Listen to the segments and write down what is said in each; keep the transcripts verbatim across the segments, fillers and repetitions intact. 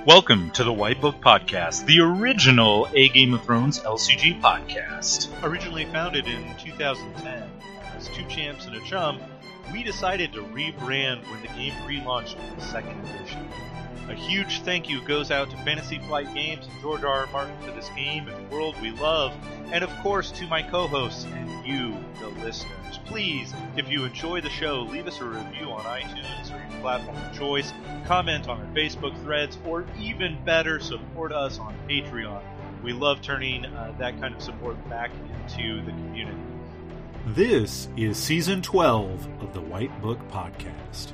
Welcome to the White Book Podcast, the original A Game of Thrones L C G podcast. Originally founded in two thousand ten as Two Champs and a Chum, we decided to rebrand when the game relaunched in the second edition. A huge thank you goes out to Fantasy Flight Games and George R. R. Martin for this game and world we love, and of course to my co-hosts and you, the listeners. Please, if you enjoy the show, leave us a review on iTunes or your platform of choice, comment on our Facebook threads, or even better, support us on Patreon. We love turning uh, that kind of support back into the community. This is Season twelve of the White Book Podcast.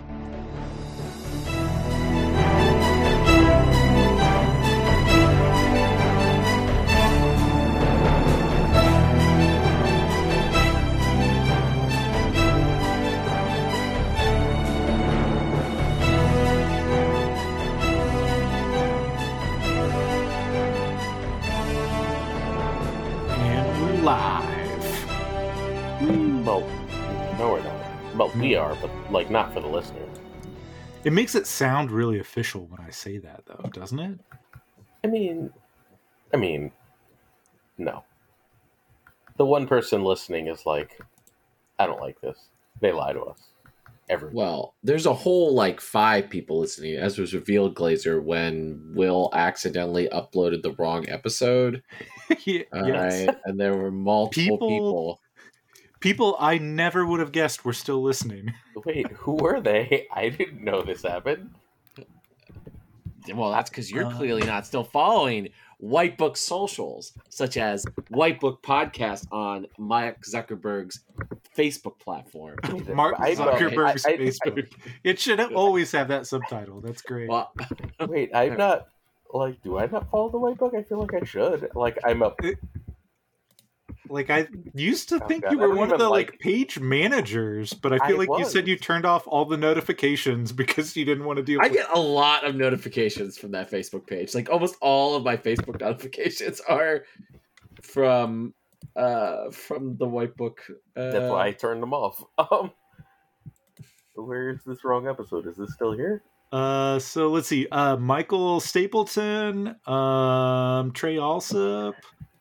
Live. Well, no, we're not. Well, we are, but like not for the listener. It makes it sound really official when I say that, though, doesn't it? I mean, I mean, no. The one person listening is like, I don't like this. They lie to us. Everyone. Well, there's a whole like five people listening, as was revealed, Glazer, when Will accidentally uploaded the wrong episode. Yes. Right? And there were multiple People- people. People I never would have guessed were still listening. Wait, who were they? I didn't know this happened. Well, that's because you're Uh, clearly not still following White Book socials, such as White Book Podcast on Mark Zuckerberg's Facebook platform. Mark I know. Zuckerberg's I- I- Facebook. It should always have that subtitle. That's great. Well, Wait, I'm not. Like, do I not follow the White Book? I feel like I should. Like, I'm a. Like, I used to Oh, think God, you I were don't one of even the, like, like- page managers, but I I feel like you was. said you turned off all the notifications because you didn't want to deal I with get a lot of notifications from that Facebook page. Like almost all of my Facebook notifications are from uh from the White Book. Uh, That's why I turned them off. Um, where is this wrong episode? Is this still here? Uh, so let's see. Uh, Michael Stapleton, um, Trey Alsop.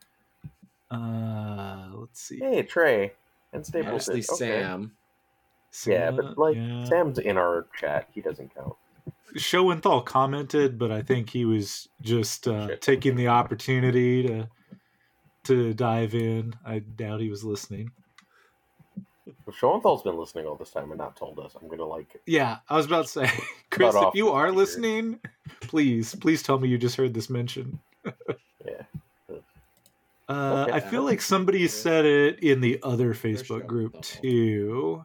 Uh, let's see. Hey, Trey and Stapleton. Mostly Okay. Sam. Yeah, Sam- but like yeah. Sam's in our chat. He doesn't count. Schoenthal commented, but I think he was just uh, Shit. taking the opportunity to to dive in. I doubt he was listening. If Schoenthal's been listening all this time and not told us, I'm gonna like. Yeah, I was about to say, Chris, Cut if off you the are speaker. listening, please, please tell me you just heard this mention. Yeah. Uh, Okay. I feel like somebody said it in the other First Facebook go, group though. too.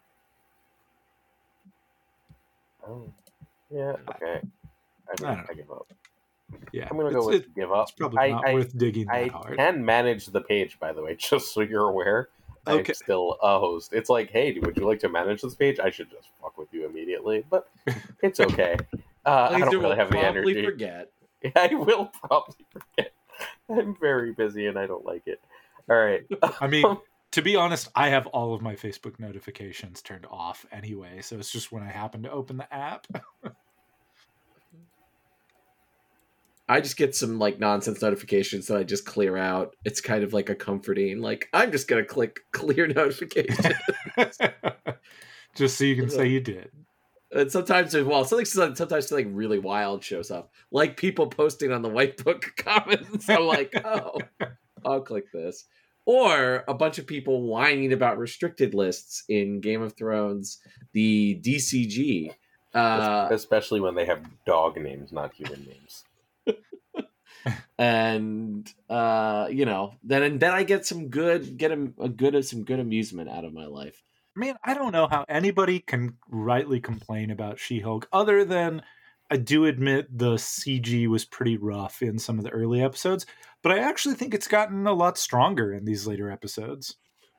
Oh. Yeah. Okay. I, think I don't I give up. Yeah, I'm gonna it's, go with it- give up. it's probably I, not I, worth digging that I hard. can manage the page, by the way, just so you're aware. Okay. I'm still a host. It's like, hey, would you like to manage this page? I should just fuck with you immediately, but it's okay. Uh, I Glazer don't will really have the probably energy. forget. I will probably forget. I'm very busy and I don't like it. All right. I mean, to be honest, I have all of my Facebook notifications turned off anyway, so it's just when I happen to open the app. I just get some like nonsense notifications that I just clear out. It's kind of like a comforting, like I'm just gonna click clear notification. Just so you can say you did. And sometimes, well, something sometimes something really wild shows up, like people posting on the White Book comments. I'm like, oh, I'll click this, or a bunch of people whining about restricted lists in Game of Thrones, the D C G. Uh, Especially when they have dog names, not human names. and uh, you know, then and then I get some good, get a, a good, some good amusement out of my life. Man, I don't know how anybody can rightly complain about She-Hulk other than I do admit the C G was pretty rough in some of the early episodes, but I actually think it's gotten a lot stronger in these later episodes.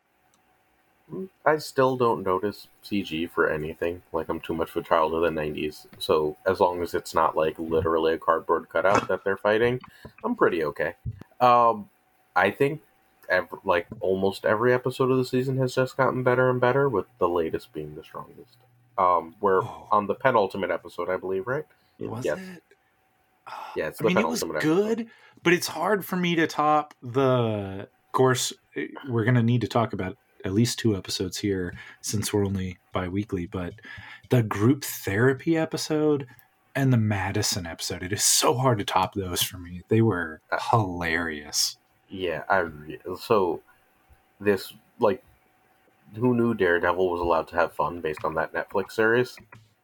I still don't notice C G for anything. Like, I'm too much of a child of the nineties. So as long as it's not like literally a cardboard cutout that they're fighting, I'm pretty okay. Um, I think ev- like almost every episode of the season has just gotten better and better, with the latest being the strongest. Um, we're Oh. on the penultimate episode, I believe, right? Was Yes. it? Yeah, it's I the mean, it was penultimate episode. good, but it's hard for me to top the. Of course, we're going to need to talk about at least two episodes here since we're only bi-weekly, but the group therapy episode and the Madison episode, it is so hard to top those for me. They were Uh, hilarious. Yeah, I re- so this like who knew Daredevil was allowed to have fun based on that Netflix series?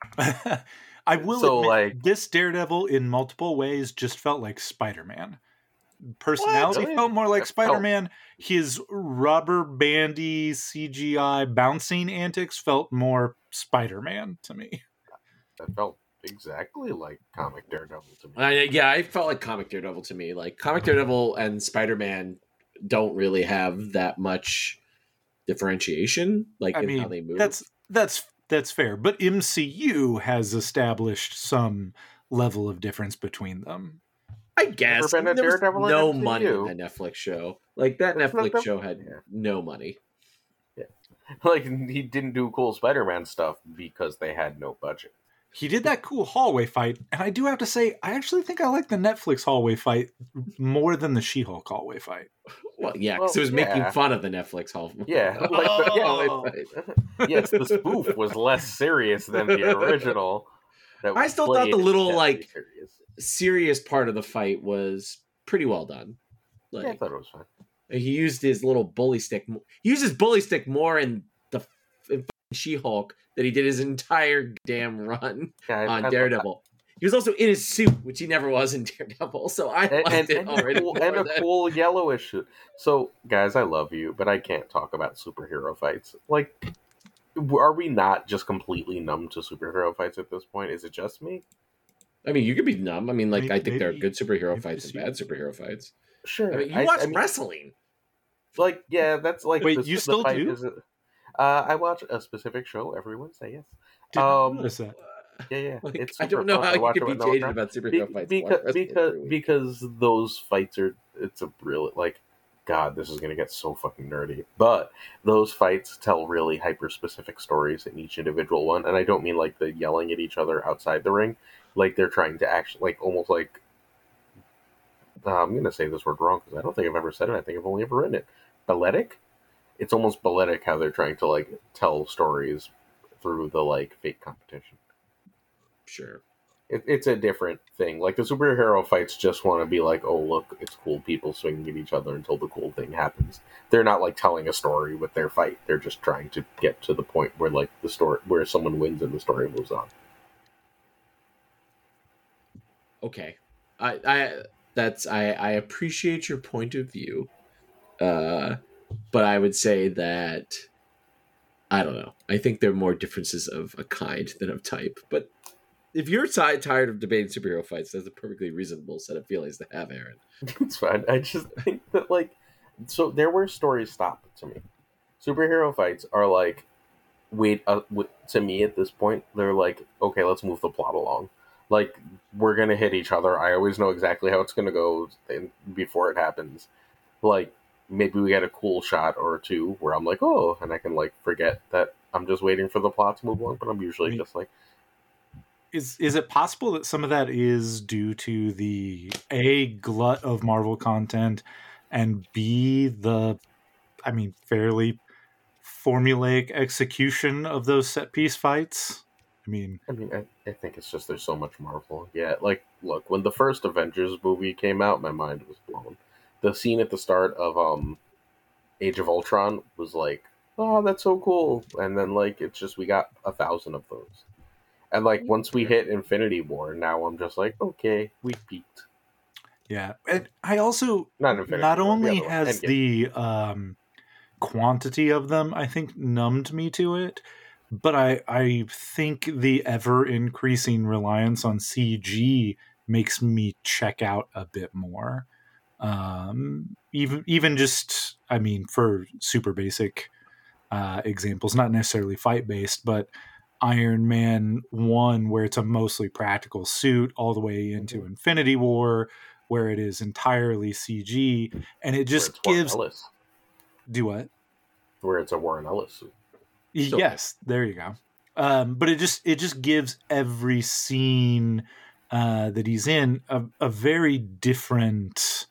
I will So, admit, like- this Daredevil in multiple ways just felt like Spider-Man. Personality Really? felt more like It felt- Spider-Man. His rubber bandy C G I bouncing antics felt more Spider-Man to me. That felt exactly like comic Daredevil to me. Uh, yeah, I felt like comic Daredevil to me. Like comic Daredevil and Spider-Man don't really have that much differentiation, like I in how mean, they move. that's that's that's fair, but M C U has established some level of difference between them. I guess. been I a mean, there was Daredevil in no M C U. money in that Netflix show. Like that There's Netflix no- show had yeah. no money. Like he didn't do cool Spider-Man stuff because they had no budget. He did that cool hallway fight, and I do have to say, I actually think I like the Netflix hallway fight more than the She-Hulk hallway fight. Well, yeah, because Well, it was making yeah. fun of the Netflix hall. Yeah, like the, yeah, Oh. like- yes, the spoof was less serious than the original. That I was still thought the played little, deadly like, serious. serious part of the fight was pretty well done. Like Yeah, I thought it was fine. he used his little bully stick. He used his bully stick more in the in She-Hulk than he did his entire damn run Yeah, I- I on thought Daredevil. He was also in his suit, which he never was in Daredevil. So I that- liked and, it and, already. a cool, more and a than- cool yellowish suit. So, guys, I love you, but I can't talk about superhero fights. Like, are we not just completely numb to superhero fights at this point? Is it just me? I mean, you could be numb. I mean, like Maybe- I think there are maybe- good superhero maybe fights and just bad you. superhero fights. Sure. I mean, you I- watch I mean, wrestling. like, yeah, that's like. Wait, the- you the still fight do? is- Uh, I watch a specific show every Wednesday. Yes. Did not Um, notice that. Yeah, yeah. Like, it's I don't super know fun. how I you watch could it be with no jaded friend. about Be- superhero fights. because Watch wrestling because every week. because those fights are it's a real like God, this is gonna get so fucking nerdy. But those fights tell really hyper specific stories in each individual one, and I don't mean like the yelling at each other outside the ring, like they're trying to actually like almost like uh, I'm gonna say this word wrong because I don't think I've ever said it. I think I've only ever written it. Balletic. It's almost balletic how they're trying to like tell stories through the like fake competition. Sure. It, it's a different thing. Like the superhero fights just want to be like, oh look, it's cool people swinging at each other until the cool thing happens. They're not like telling a story with their fight. They're just trying to get to the point where like the story where someone wins and the story moves on. Okay. I I that's I I appreciate your point of view. Uh but I would say that I don't know. I think there are more differences of a kind than of type. But if you're ti tired of debating superhero fights, that's a perfectly reasonable set of feelings to have, Aaron. It's fine. I just think that like so there where stories stop to me. Superhero fights are like wait uh, w- to me at this point they're like okay, let's move the plot along. Like we're gonna hit each other. I always know exactly how it's gonna go before it happens. Like maybe we get a cool shot or two where I'm like, oh, and I can like forget that I'm just waiting for the plot to move along, but I'm usually I mean, just like, Is is it possible that some of that is due to the A, glut of Marvel content, and B, the, I mean, fairly formulaic execution of those set piece fights? I mean, I mean, I, I think it's just there's so much Marvel. Yeah, like, look, when the first Avengers movie came out, my mind was blown. The scene at the start of um, Age of Ultron was like, oh, that's so cool. And then, like, it's just, we got a thousand of those. And, like, once we hit Infinity War, now I'm just like, okay, we peaked. yeah. And I also, Not Infinity not War, the only other one, has Endgame. the um, quantity of them, I think, numbed me to it, but I, I think the ever increasing reliance on C G makes me check out a bit more. Um, even even just, I mean, for super basic uh, examples, not necessarily fight based, but Iron Man one, where it's a mostly practical suit, all the way into Mhm. Infinity War, where it is entirely C G, and it Where just it's Warren gives Ellis. do what? Where it's a Warren Ellis suit. So- Yes, there you go. Um, but it just it just gives every scene uh, that he's in a, a very different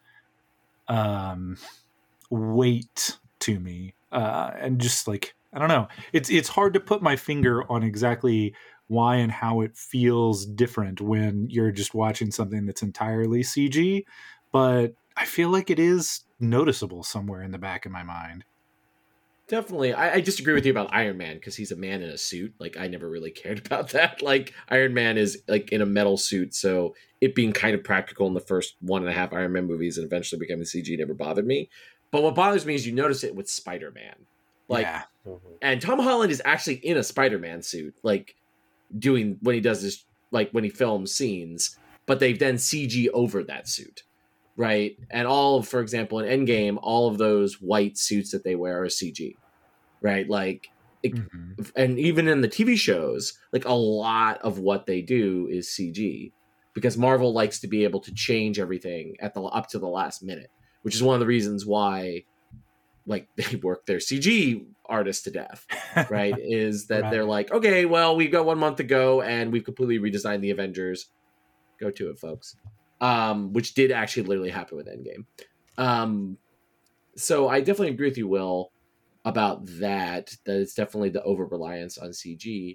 um, weight to me, uh, and just like I don't know, it's it's hard to put my finger on exactly why and how it feels different when you're just watching something that's entirely C G, but I feel like it is noticeable somewhere in the back of my mind. Definitely. I, I disagree with you about Iron Man because he's a man in a suit. Like, I never really cared about that. Like, Iron Man is like in a metal suit, so it being kind of practical in the first one and a half Iron Man movies and eventually becoming C G never bothered me. But what bothers me is you notice it with Spider-Man. Like, Yeah. and Tom Holland is actually in a Spider-Man suit, like doing when he does this, like when he films scenes, but they've then C G over that suit. Right. And all of, for example, in Endgame, all of those white suits that they wear are C G. Right. Like, it, Mm-hmm. and even in the T V shows, like a lot of what they do is C G because Marvel likes to be able to change everything at the up to the last minute, which is one of the reasons why, like, they work their C G artists to death. Right. Is that Right. they're like, okay, well, we've got one month to go and we've completely redesigned the Avengers. Go to it, folks. Um, which did actually literally happen with Endgame. Um, so I definitely agree with you, Will, about that. That it's definitely the over reliance on C G.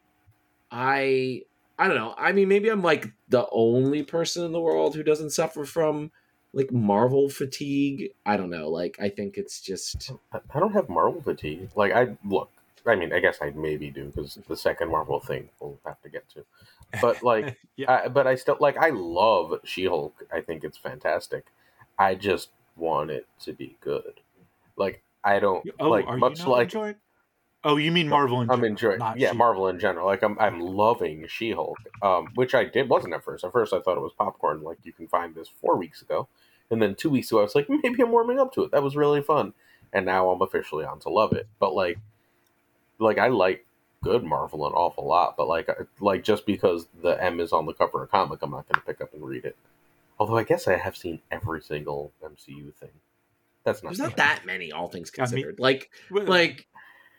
I I don't know. I mean, maybe I'm like the only person in the world who doesn't suffer from like Marvel fatigue. I don't know. Like, I think it's just I I don't have Marvel fatigue. Like, I look. I mean, I guess I maybe do because the second Marvel thing we'll have to get to. But like, yeah. I, but I still like. I love She-Hulk. I think it's fantastic. I just want it to be good. Like, I don't Oh, like are much you not like. enjoying? Oh, you mean Marvel in I'm general? enjoying, not yeah, She- Marvel in general. Like, I'm, I'm loving She-Hulk, um, which I did wasn't at first. At first, I thought it was popcorn. Like, you can find this four weeks ago, and then two weeks ago, I was like, maybe I'm warming up to it. That was really fun, and now I'm officially on to love it. But like, like I like good Marvel an awful lot, but like, like just because the M is on the cover of a comic, I'm not going to pick up and read it. Although I guess I have seen every single M C U thing. That's not. there's not that many, all things I mean- considered. Like, Well, like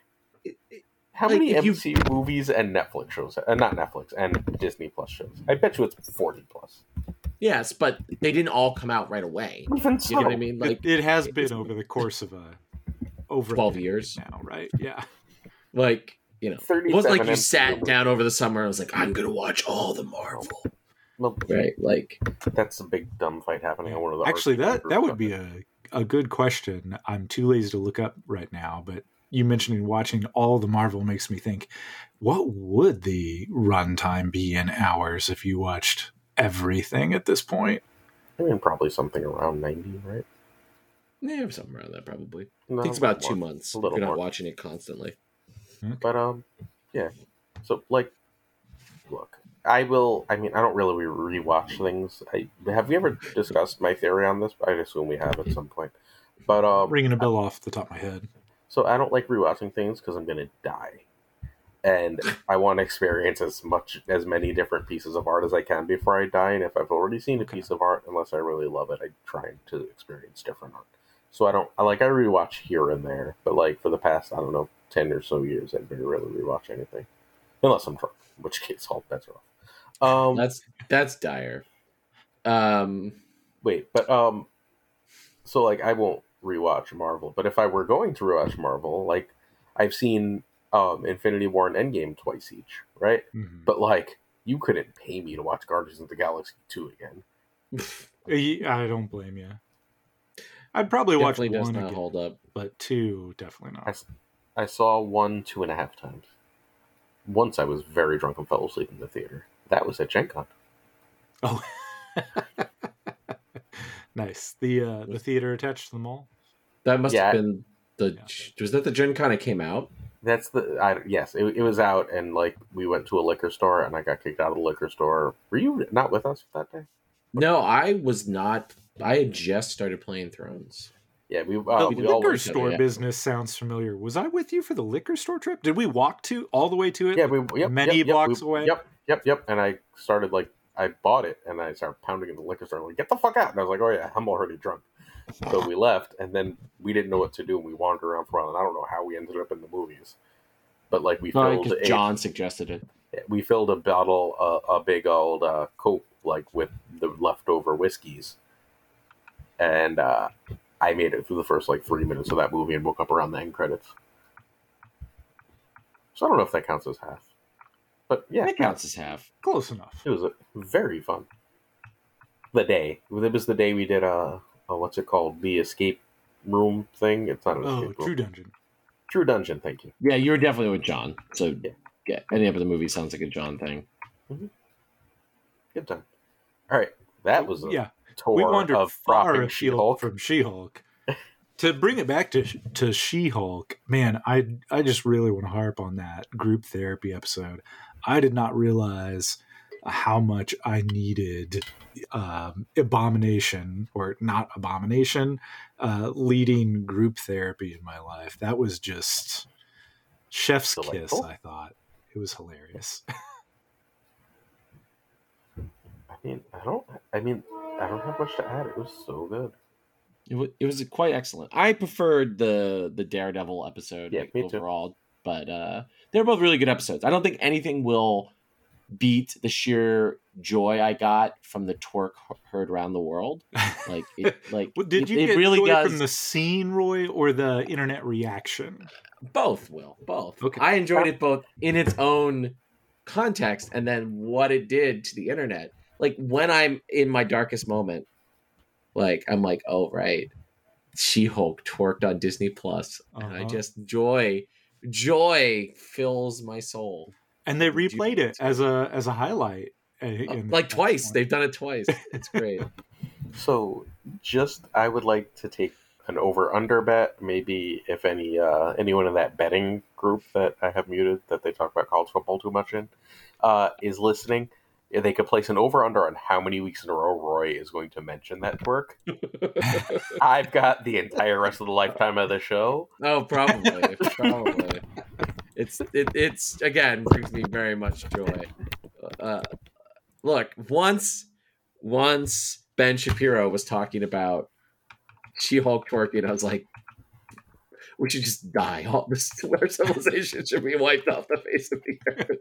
How like, many if you- M C U movies and Netflix shows? Uh, not Netflix and Disney Plus shows. I bet you it's forty plus. yes, but they didn't all come out right away. Even so, You know what I mean? Like, it, it has it's- been over the course of a over a twelve decade years. now, right? Yeah. like you know, it wasn't like you thirty-seven sat M C U down over the summer and was like, I'm gonna watch all the Marvel. Well, Right? Like, that's a big dumb fight happening on one of the. Actually, R P G that group that would stuff. be a a good question. I'm too lazy to look up right now, but you mentioning watching all the Marvel makes me think, what would the runtime be in hours if you watched everything at this point? I mean, probably something around ninety, right? yeah, something around that probably. No, I think it's a little about two more. months A if little you're not more. watching it constantly. But um, yeah. So like, look, I will. I mean, I don't really re- rewatch things. I have we ever discussed my theory on this? I assume we have at some point. But um, Ringing a bell off the top of my head. so I don't like rewatching things because I'm gonna die, and I want to experience as much as many different pieces of art as I can before I die. And if I've already seen a Okay. piece of art, unless I really love it, I try to experience different art. So I don't. I like I rewatch here and there, but like for the past I don't know ten or so years, I've never really rewatch anything, unless I'm drunk, in which case all bets are off. Um, That's that's dire. Um, wait, but um, so like I won't rewatch Marvel, but if I were going to rewatch Marvel, like I've seen um Infinity War and Endgame twice each, right? Mhm. But like you couldn't pay me to watch Guardians of the Galaxy two again. I don't blame you. I'd probably watch definitely does one not again, hold up. but two definitely I, not. s- I saw one two and a half times. Once I was very drunk and fell asleep in the theater. That was at Gen Con. Oh, nice. The uh, the theater attached to the mall. That must Yeah. have been the. Yeah. Was that the Gen Con it came out? That's the I, yes. It, it was out, and like we went to a liquor store, and I got kicked out of the liquor store. Were you not with us that day? No, I was not. I had just started playing Thrones. Yeah, we uh, The we all liquor went store yeah. business sounds familiar. Was I with you for the liquor store trip? Did we walk to all the way to it? Yeah, we yep, many yep, yep, blocks we- away. Yep, yep, yep. And I started like I bought it, and I started pounding in the liquor store. Like, get the fuck out! And I was like, oh yeah, I'm already drunk. So we left, and then we didn't know what to do, and we wandered around for a while. And I don't know how we ended up in the movies, but like we filled Because a, John suggested it. we filled a bottle, uh, a big old uh, Coke like with the leftover whiskeys, and uh, I made it through the first like three minutes of that movie and woke up around the end credits. So I don't know if that counts as half, but yeah, That counts as half. Close enough. it was uh, very fun. The day it was the day we did a, a what's it called, the escape room thing. It's not an Oh, escape room. True Dungeon. True Dungeon. Thank you. Yeah, you were definitely with John. So Yeah. yeah, any of the movie sounds like a John thing. Good time. All right, that was a Yeah. tour We wandered of far propping afield She-Hulk. from She-Hulk. To bring it back to to She-Hulk, man, I I just really want to harp on that group therapy episode. I did not realize how much I needed um, Abomination, or not Abomination, uh, leading group therapy in my life. That was just chef's Delightful. kiss, I thought. It was hilarious. I mean, I don't. I mean, I don't have much to add. It was so good. It was, it was quite excellent. I preferred the the Daredevil episode Yeah, like, me too. overall, but uh, they're both really good episodes. I don't think anything will beat the sheer joy I got from the twerk heard around the world. Like, it, like Well, did it, you it get really joy does from the scene, Roy, or the internet reaction? both. Will both. Okay. I enjoyed it both in its own context and then what it did to the internet. Like when I'm in my darkest moment, like I'm like, oh right, She-Hulk twerked on Disney Plus, and I Uh-huh. just joy, joy fills my soul. And they Did you- replayed it as a as a highlight, uh, in- Like at twice, one they've done it twice. It's great. So, just I would like to take an over/under bet. Maybe if any uh, anyone in that betting group that I have muted that they talk about college football too much in uh, is listening, if they could place an over/under on how many weeks in a row Roy is going to mention that twerk. I've got the entire rest of the lifetime of the show. Oh, probably, probably. It's it, it's again brings me very much joy. Uh, look, once once Ben Shapiro was talking about She-Hulk twerking, I was like, we should just die. All this our civilization should be wiped off the face of the earth.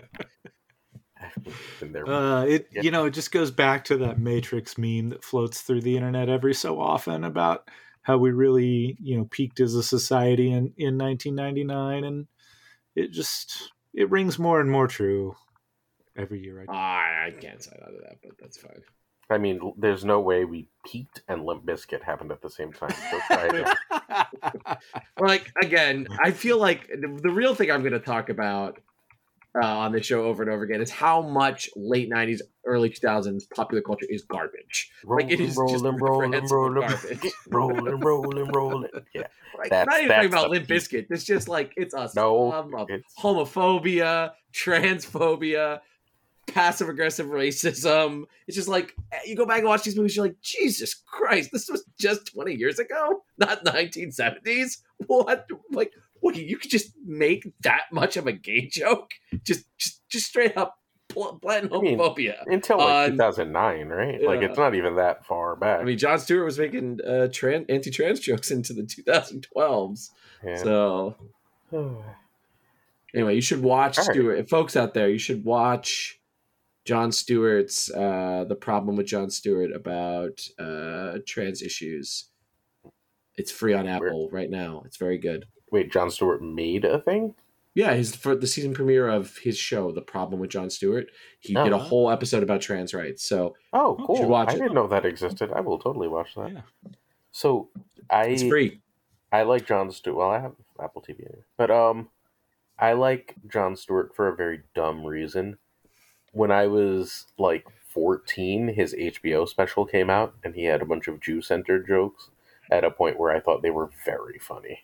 I've been there. Uh, it Yeah. you know it just goes back to that Matrix meme that floats through the internet every so often about how we really you know peaked as a society in in nineteen ninety-nine, and it just it rings more and more true every year. Right? Ah, I can't say that to that, but that's fine. I mean, there's no way we peaked and Limp Bizkit happened at the same time. So try it. Like again, I feel like the, the real thing I'm going to talk about uh, on the show over and over again is how much late nineties, early two thousands popular culture is garbage. Like, it is just rolling, rolling, reprehensible rolling, garbage. rolling, rolling, rolling. Yeah. Like, That's- not even that's talking about the Limp peak. Bizkit. It's just like it's a No, sum of it's- homophobia, transphobia, passive aggressive racism. It's just like you go back and watch these movies, you're like, Jesus Christ, this was just twenty years ago, not nineteen seventies. What? Like, what? You could just make that much of a gay joke? Just, just, just straight up bl- blatant I mean, homophobia. Until like Uh, two thousand nine, right? Like, yeah. it's not even that far back. I mean, Jon Stewart was making uh, trans, anti-trans jokes into the twenty twelves. Yeah. So anyway, you should watch All right. Stewart. Folks out there, you should watch Jon Stewart's uh, The Problem with Jon Stewart about uh, trans issues. It's free on Apple right now. It's very good. Wait, Jon Stewart made a thing? Yeah, his for the season premiere of his show, The Problem with Jon Stewart, he Oh, did a wow. whole episode about trans rights. So Oh, Oh, cool. should watch I it. didn't know that existed. I will totally watch that. Yeah. So, I it's free. I like Jon Stewart. Well, I have Apple T V, anyway. But um, I like Jon Stewart for a very dumb reason. When I was like fourteen, his H B O special came out, and he had a bunch of Jew-centered jokes at a point where I thought they were very funny.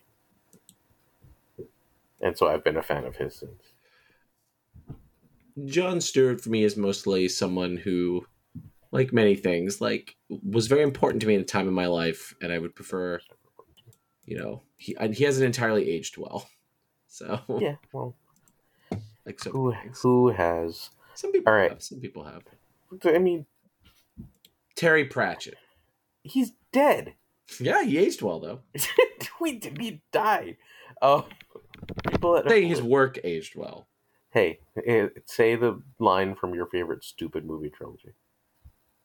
And so I've been a fan of his since. Jon Stewart for me is mostly someone who, like many things, like was very important to me at a time in my life, and I would prefer, you know, he and he hasn't entirely aged well. So Yeah, well, like so who many things. who has? Some people all right. have. Some people have. I mean, Terry Pratchett. he's dead. Yeah, he aged well though. we did he die? Oh, people that Saying his work aged well. Hey, eh, say the line from your favorite stupid movie trilogy.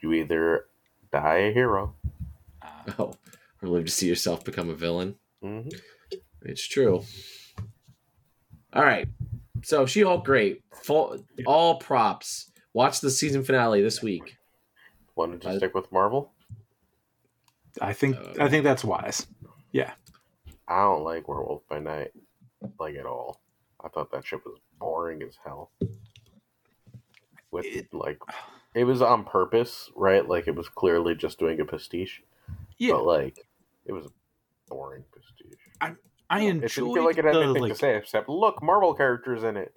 You either die a hero. Uh, Oh, or live to see yourself become a villain. Mm-hmm. It's true. All right. So She-Hulk, great. Full, all props. Watch the season finale this week. Wanted to I- stick with Marvel? I think Uh, I think that's wise. Yeah. I don't like Werewolf by Night, like at all. I thought that shit was boring as hell. With It- like, it was on purpose, right? Like it was clearly just doing a pastiche. Yeah. But like, it was a boring pastiche. I It enjoyed didn't feel like it had the, anything like, to say except, look, Marvel characters in it.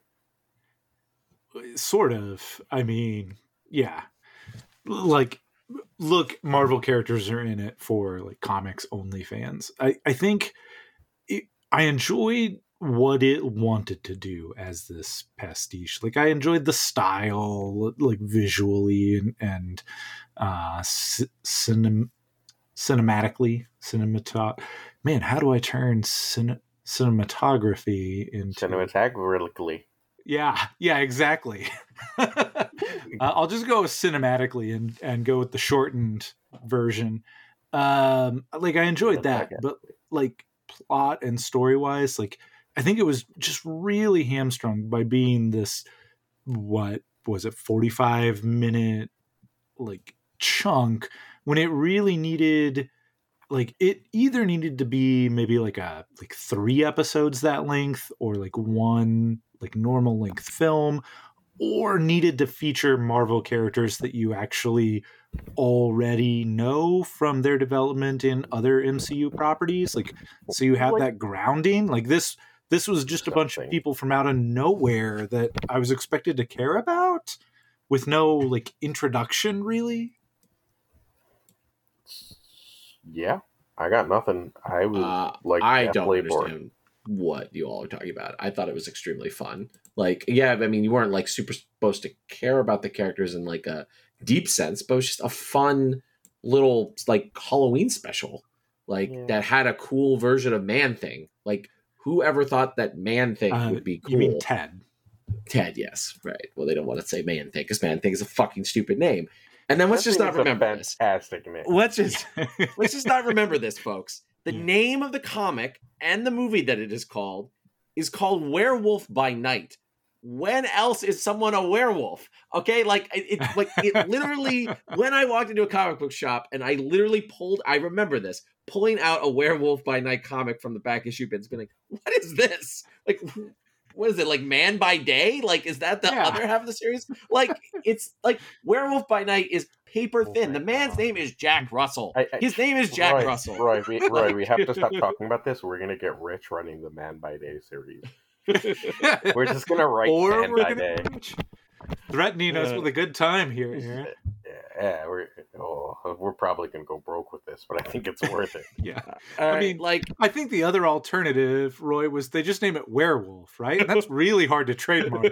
sort of. I mean, yeah. Like, look, Marvel characters are in it for like comics only fans. I, I think it, I enjoyed what it wanted to do as this pastiche. Like, I enjoyed the style, like visually and, and uh, c- cinem- cinematically. Cinemat. Man, how do I turn cin- cinematography into Cinematographically. Yeah, yeah, exactly. uh, I'll just go with cinematically and, and go with the shortened version. Um, like I enjoyed that, but like plot and story wise, like I think it was just really hamstrung by being this, what was it, forty-five minute like chunk when it really needed, like it either needed to be maybe like a like three episodes that length or like one like normal length film, or needed to feature Marvel characters that you actually already know from their development in other M C U properties. Like, so you have Like- that grounding. Like this, this was just a bunch of Something. people from out of nowhere that I was expected to care about with no like introduction really. Yeah, I got nothing. I was Uh, like, I don't deathly understand bored. what you all are talking about. I thought it was extremely fun. Like, yeah, I mean, you weren't like super supposed to care about the characters in like a deep sense, but it was just a fun little like Halloween special, like Yeah. that had a cool version of Man Thing. Like, whoever thought that Man Thing Uh, would be cool? You mean Ted? Ted, yes, right. Well, they don't want to say Man Thing because Man Thing is a fucking stupid name. And then let's That just thing not is a remember this. fantastic name. Let's just let's just not remember this, folks. The Yeah. name of the comic and the movie that it is called is called Werewolf by Night. When else is someone a werewolf? Okay, like it, it like it literally. When I walked into a comic book shop and I literally pulled, I remember this pulling out a Werewolf by Night comic from the back issue bins, being like, "What is this? Like, what is it? Like Man by Day? Like, is that the Yeah. other half of the series? Like, it's like Werewolf by Night is paper Oh thin. my The man's God. name is Jack Russell. I- I- His name is Jack Roy, Russell. Roy, we, Roy, we have to stop Like- talking about this. We're gonna get rich running the Man by Day series. We're just gonna write or Man we're by gonna Day. threatening us Yeah. with a good time here, Aaron. Yeah, we're oh, we're probably gonna go broke with this, but I think it's worth it. Yeah. All right, mean, like I think the other alternative, Roy, was they just name it Werewolf, right? And that's really hard to trademark.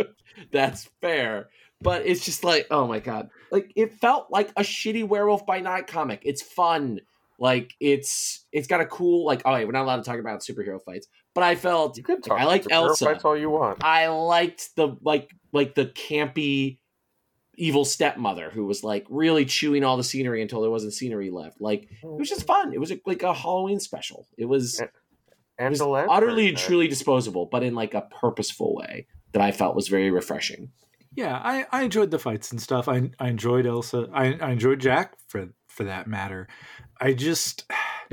that's fair. But it's just like, oh my god. Like it felt like a shitty Werewolf by Night comic. It's fun. Like it's it's got a cool like all right, we're not allowed to talk about superhero fights. But I felt You can talk. I liked superhero Elsa. Fights all you want. I liked the like like the campy evil stepmother who was like really chewing all the scenery until there wasn't scenery left. Like it was just fun. It was a, like a Halloween special. It was, it and was the last utterly and person- truly disposable, but in like a purposeful way that I felt was very refreshing. Yeah, I, I enjoyed the fights and stuff. I I enjoyed Elsa. I, I enjoyed Jack for for that matter. I just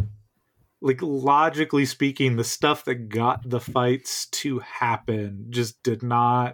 like logically speaking, the stuff that got the fights to happen just did not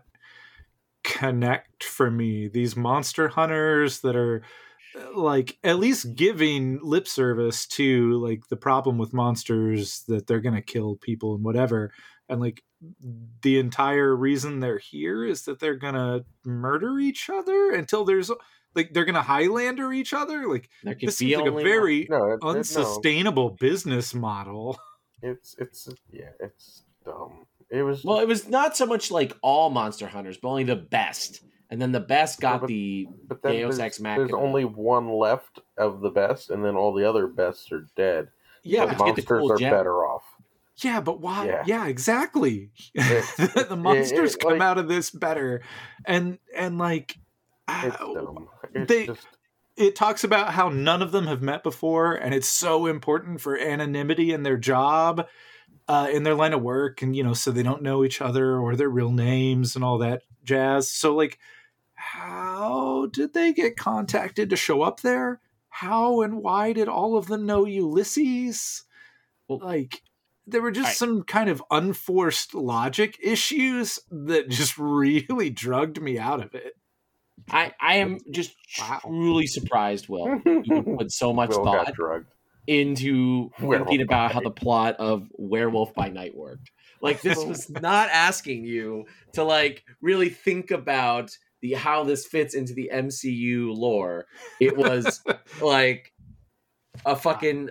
connect for me. These monster hunters that are like at least giving lip service to like the problem with monsters that they're gonna kill people and whatever, and like the entire reason they're here is that they're gonna murder each other until there's like they're gonna Highlander each other. Like There could this be seems like a only very No, it, it- no, unsustainable business model. it's it's yeah, it's dumb. It was Well, it was not so much like all monster hunters, but only the best. And then the best got but- the but then Deus there's, Ex Machina. there's only one left of the best, and then all the other bests are dead. yeah, the but you get the monsters cool are gem. better off. Yeah, but why? Yeah, Yeah. exactly. It- the monsters it- come like- out of this better, and and like It's uh, dumb. It's they- just it talks about how none of them have met before, and it's so important for anonymity in their job, uh, in their line of work, and you know, so they don't know each other or their real names and all that jazz. So, like, how did they get contacted to show up there? How and why did all of them know Ulysses? Well, like, there were just I, some kind of unforced logic issues that just really drugged me out of it. I, I am just Wow. truly surprised, Will. You put so much Will thought got drugged. into Werewolf thinking about by how the plot of Werewolf by Night worked. Like, this was not asking you to, like, really think about the how this fits into the M C U lore. It was, like, a fucking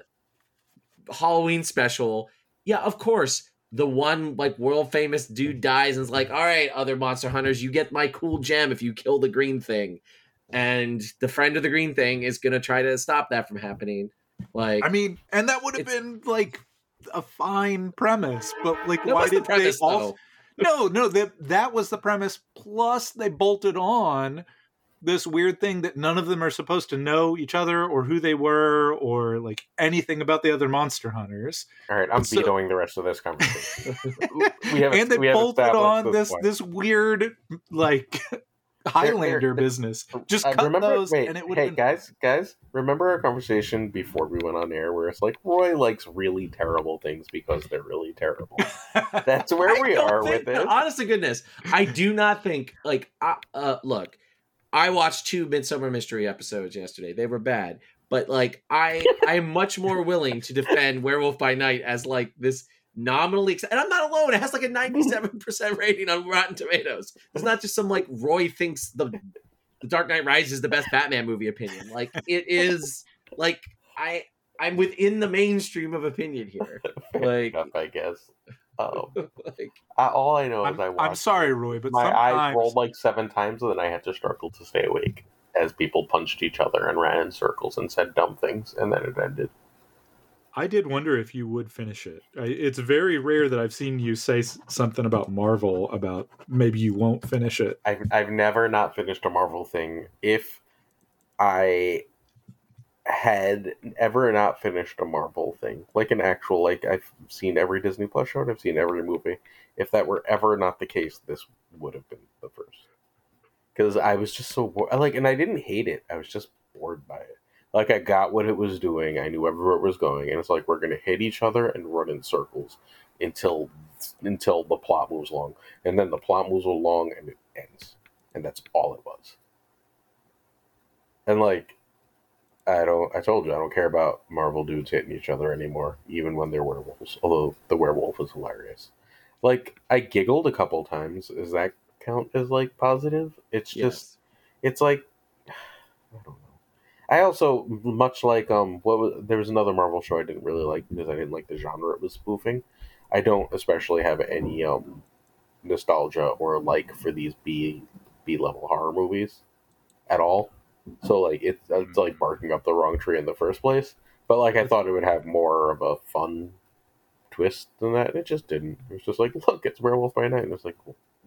Halloween special. Yeah, of course. The one, like, world famous dude dies and is like, all right, other monster hunters, you get my cool gem if you kill the green thing. And the friend of the green thing is going to try to stop that from happening. Like, I mean, and that would have It's- been like a fine premise, but like, that why was the did premise, they all? though. No, no, that that was the premise. Plus, they bolted on this weird thing that none of them are supposed to know each other or who they were or like anything about the other monster hunters. All right, I'm So- vetoing the rest of this conversation. we have and they we have bolted established on this point. this weird like Highlander they're- business. Just I cut remember, those, wait, and it would hey have been. guys, guys, remember our conversation before we went on air where it's like Roy likes really terrible things because they're really terrible. That's where I we don't are think- with this. Honest to goodness, I do not think, like, uh, uh, look, I watched two Midsummer Mystery episodes yesterday. They were bad. But, like, I I am much more willing to defend Werewolf by Night as, like, this nominally... Ex- and I'm not alone. It has, like, a ninety-seven percent rating on Rotten Tomatoes. It's not just some, like, Roy thinks the, the Dark Knight Rises is the best Batman movie opinion. Like, it is, like, I... I'm within the mainstream of opinion here. Like, Enough, I guess. Um, like I, all I know is I'm, I I'm watched. sorry, Roy, but My eyes sometimes rolled like seven times, and then I had to struggle to stay awake as people punched each other and ran in circles and said dumb things, and then it ended. I did wonder if you would finish it. I, it's very rare that I've seen you say s- something about Marvel about maybe you won't finish it. I've I've never not finished a Marvel thing. If I had ever not finished a Marvel thing, like an actual, like I've seen every Disney Plus show and I've seen every movie. If that were ever not the case, this would have been the first. Because I was just so bored. Like, and I didn't hate it. I was just bored by it. Like, I got what it was doing. I knew everywhere it was going, and it's like we're gonna hit each other and run in circles until until the plot moves along, and then the plot moves along and it ends, and that's all it was. And like, I don't. I told you I don't care about Marvel dudes hitting each other anymore, even when they're werewolves. Although the werewolf was hilarious. Like, I giggled a couple times. Does that count as like positive? It's just. yes. It's like, I don't know. I also, much like um, what was there was another Marvel show I didn't really like because I didn't like the genre it was spoofing. I don't especially have any um nostalgia or like for these B B level horror movies at all. So like it's it's like barking up the wrong tree in the first place. But like I thought it would have more of a fun twist than that, and it just didn't. It was just like, look, it's Werewolf by Night, and it's like,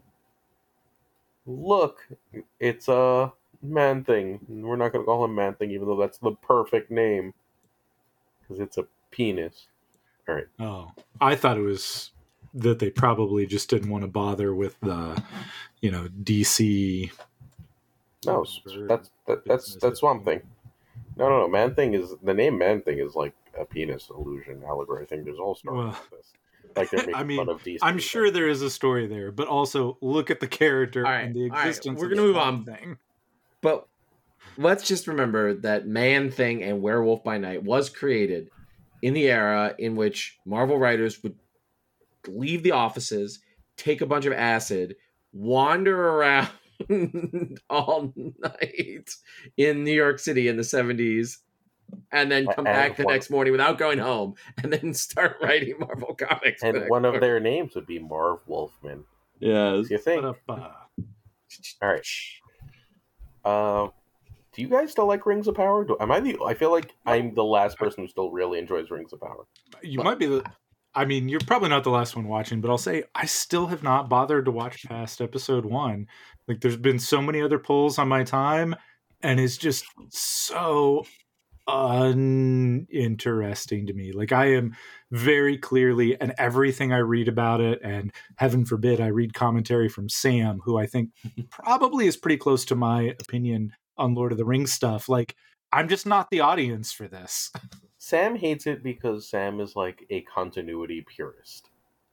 look, it's a Man Thing. We're not going to call him Man Thing, even though that's the perfect name. Because it's a penis. Alright. Oh, I thought it was that they probably just didn't want to bother with the, you know, D C. No, that's that, that's that's Swamp Thing. No, no, no. Man Thing is... The name Man Thing is like a penis illusion allegory. I think there's all stories Well, about this. Like they're making I mean, fun of D C. I'm sure there is a story there, but also look at the character All right, and the all right, existence. we're of gonna the move Swamp on. Thing. But let's just remember that Man Thing and Werewolf by Night was created in the era in which Marvel writers would leave the offices, take a bunch of acid, wander around all night in New York City in the seventies, and then come And back the one- next morning without going home, and then start writing Marvel comics. the And next one of morning. their names would be Marv Wolfman. yes. You think? Ba-da-ba. Alright. Uh, do you guys still like Rings of Power? Do, am I the? I feel like I'm the last person who still really enjoys Rings of Power. You might be the. I mean, you're probably not the last one watching, but I'll say I still have not bothered to watch past episode one. Like, there's been so many other pulls on my time, and is just so uninteresting to me. Like, I am very clearly, and everything I read about it, and heaven forbid I read commentary from Sam, who I think probably is pretty close to my opinion on Lord of the Rings stuff. Like, I'm just not the audience for this. Sam hates it because Sam is like a continuity purist.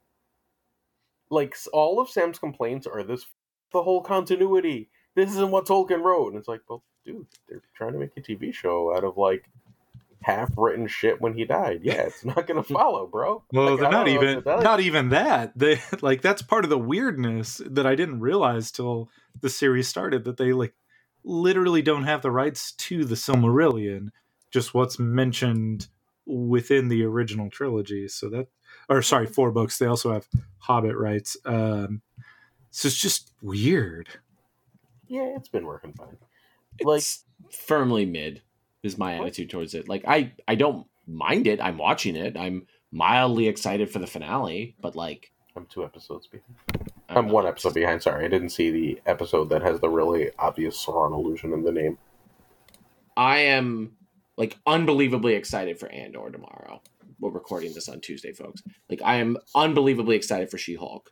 Like, all of Sam's complaints are this, the whole continuity. This isn't what Tolkien wrote. And it's like, well, dude, they're trying to make a T V show out of like half-written shit when he died. Yeah, it's not gonna follow, bro. Well, like, they're not even that. not even that. They like that's part of the weirdness that I didn't realize till the series started, that they like literally don't have the rights to the Silmarillion, just what's mentioned within the original trilogy. So that, or sorry, four books. They also have Hobbit rights. Um, so it's just weird. Yeah, it's been working fine. Like, it's firmly mid is my attitude towards it. Like, I, I don't mind it. I'm watching it. I'm mildly excited for the finale, but like, I'm two episodes behind. I'm one episode behind. Sorry, I didn't see the episode that has the really obvious Sauron allusion in the name. I am like unbelievably excited for Andor tomorrow. We're recording this on Tuesday, folks. Like, I am unbelievably excited for She-Hulk.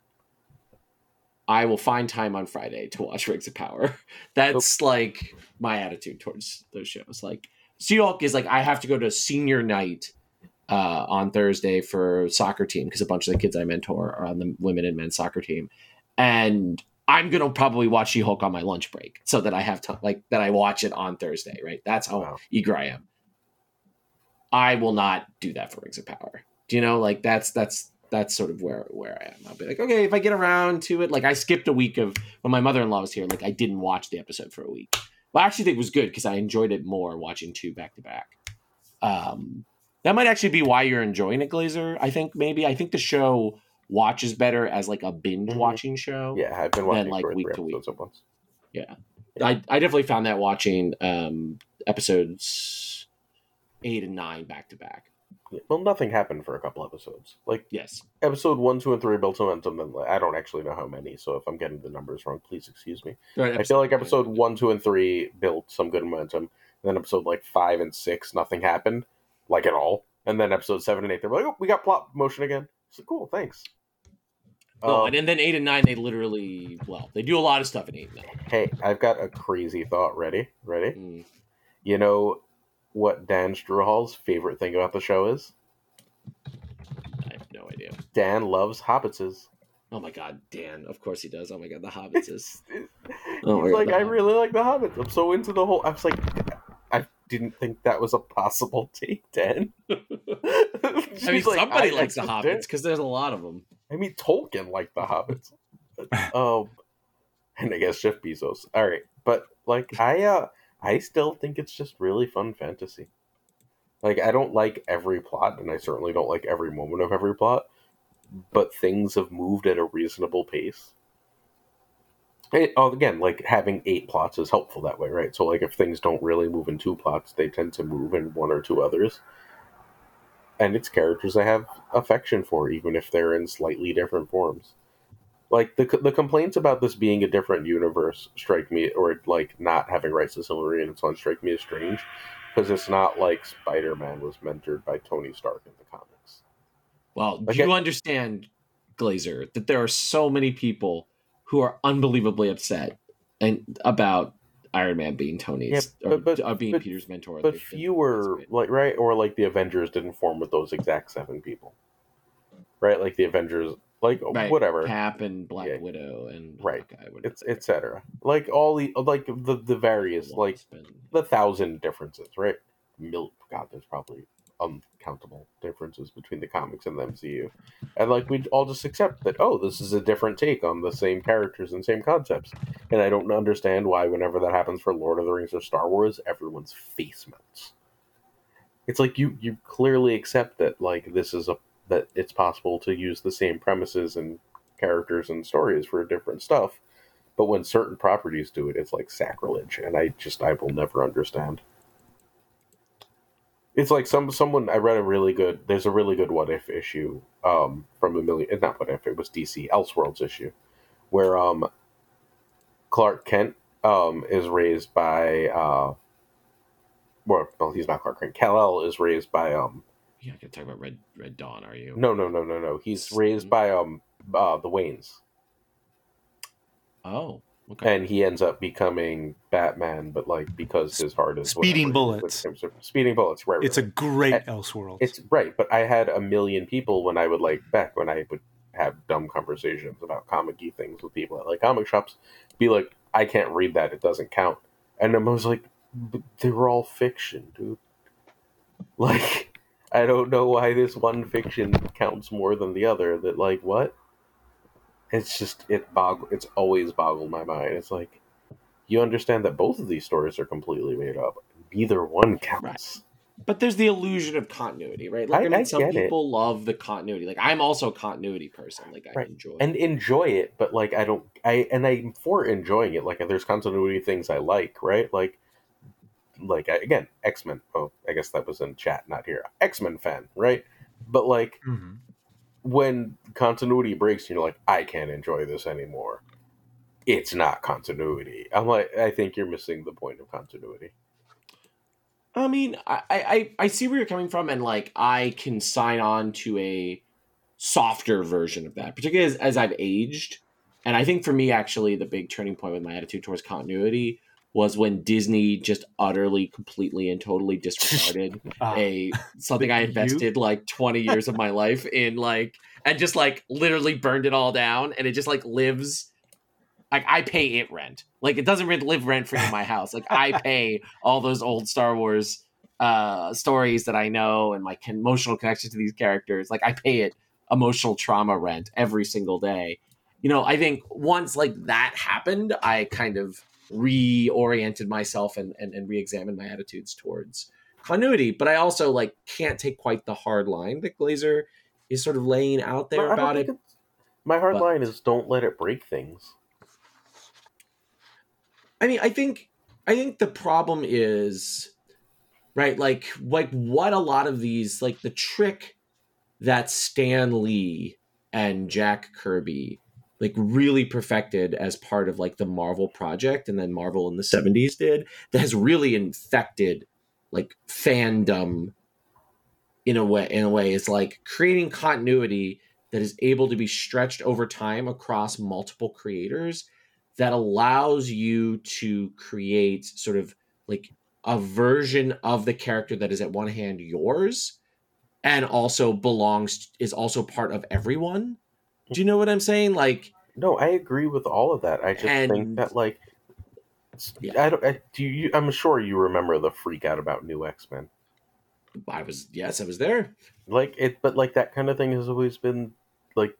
I will find time on Friday to watch Rings of Power. That's oh. like my attitude towards those shows. Like, She-Hulk is like, I have to go to senior night uh, on Thursday for soccer team because a bunch of the kids I mentor are on the women and men's soccer team. And I'm going to probably watch She-Hulk on my lunch break so that I have time, like that I watch it on Thursday, right? That's how wow. eager I am. I will not do that for Rings of Power. Do you know, like that's, that's, that's sort of where, where I am. I'll be like, okay, if I get around to it, like I skipped a week of when my mother-in-law was here, like I didn't watch the episode for a week. Well, I actually think it was good because I enjoyed it more watching two back to back. Um, that might actually be why you're enjoying it, Glazer. I think maybe, I think the show watches better as like a binge watching show. Yeah, I've been watching than, like week to week. At once. Yeah. yeah. I, I definitely found that watching um, episodes eight and nine back to back. Yeah, well, nothing happened for a couple episodes. Like, yes, episode one, two, and three built momentum, and I don't actually know how many. So if I'm getting the numbers wrong, please excuse me. Right, I feel like episode nine. one, two, and three built some good momentum. And then episode like five and six, nothing happened, like at all. And then episode seven and eight, they're like, oh, we got plot motion again. So cool, thanks. Oh, um, and then eight and nine, they literally, well, they do a lot of stuff in eight and nine. Hey, I've got a crazy thought. Ready? Ready? Mm. You know what Dan Struhal's favorite thing about the show is? I have no idea. Dan loves hobbitses. Oh my god, Dan. Of course he does. Oh my god, the hobbitses. oh He's like, God, I really like the hobbits. I'm so into the whole... I was like, I didn't think that was a possible take, Dan. I mean, like, somebody I likes the hobbits, because there's a lot of them. I mean, Tolkien liked the hobbits. um, and I guess Jeff Bezos. All right, but like, I, uh, I still think it's just really fun fantasy. Like, I don't like every plot, and I certainly don't like every moment of every plot, but things have moved at a reasonable pace. It, oh, again, like, having eight plots is helpful that way, right? So, like, if things don't really move in two plots, they tend to move in one or two others. And it's characters I have affection for, even if they're in slightly different forms. Like, the the complaints about this being a different universe strike me, or, like, not having rights to Silmarillion and so on, strike me as strange. Because it's not like Spider-Man was mentored by Tony Stark in the comics. Well, like do you I, understand, Glazer, that there are so many people who are unbelievably upset and about Iron Man being Tony's, yeah, but, but, or, or being but, Peter's mentor? But fewer, like, right? Or like the Avengers didn't form with those exact seven people. Right? Like the Avengers, like, right. whatever. Cap and Black yeah. Widow and right. It's et cetera. Like all the, like the, the various, Wasp like and... the thousand differences, right? Mil- God, there's probably uncountable differences between the comics and the M C U. And like we all just accept that, oh, this is a different take on the same characters and same concepts. And I don't understand why whenever that happens for Lord of the Rings or Star Wars, everyone's face melts. It's like you you clearly accept that like this is a that it's possible to use the same premises and characters and stories for different stuff. But when certain properties do it, it's like sacrilege. And I just I will never understand. It's like some someone I read a really good there's a really good What If issue um, from a million not What If, it was D C Elseworlds issue where um, Clark Kent um, is raised by uh, well, well, he's not Clark Kent. Kal-El is raised by um. You're not gonna talk about Red Red Dawn, are you? No, no, no, no, no. He's raised by um uh, the Waynes. Oh, okay. And he ends up becoming Batman, but like because his heart is Speeding whatever, bullets. Speeding bullets. Right. It's a right. great And Elseworlds. It's right, but I had a million people when I would like back when I would have dumb conversations about comic-y things with people at like comic shops, be like, I can't read that; it doesn't count. And I was like, but they were all fiction, dude. Like, I don't know why this one fiction counts more than the other. That like what? It's just it boggle. It's always boggled my mind. It's like you understand that both of these stories are completely made up. Neither one counts. Right. But there's the illusion of continuity, right? Like I, I mean, I some get people it. love the continuity. Like I'm also a continuity person. Like I Right. enjoy and it. enjoy it, but like I don't. I and I'm for enjoying it. Like there's continuity things I like, right? Like, like again, X-Men. Oh, I guess that was in chat, not here. X-Men fan, right? But like. Mm-hmm. When continuity breaks, you're like, I can't enjoy this anymore. It's not continuity. I'm like, I think you're missing the point of continuity. I mean, I, I, I see where you're coming from, and like I can sign on to a softer version of that, particularly as, as I've aged. And I think for me, actually, the big turning point with my attitude towards continuity was when Disney just utterly, completely, and totally disregarded Ah. a something I You? invested like twenty years of my life in, like, and just like literally burned it all down, and it just like lives. Like I pay it rent. Like it doesn't live rent free in my house. Like I pay all those old Star Wars uh, stories that I know and my con- emotional connection to these characters. Like I pay it emotional trauma rent every single day. You know, I think once like that happened, I kind of reoriented myself and, and, and re-examined my attitudes towards continuity. But I also like can't take quite the hard line that Glazer is sort of laying out there No, I don't about think it. it's- My hard But- line is don't let it break things. I mean, I think I think the problem is right, like like what a lot of these like the trick that Stan Lee and Jack Kirby like really perfected as part of like the Marvel project and then Marvel in the seventies did that has really infected like fandom in a way in a way is like creating continuity that is able to be stretched over time across multiple creators that allows you to create sort of like a version of the character that is at one hand yours and also belongs is also part of everyone. Do you know what I'm saying? Like, No, I agree with all of that. I just And- think that like Yeah. I don't. I, do you? I'm sure you remember the freak out about New X-Men. I was yes, I was there. Like it, but like that kind of thing has always been like.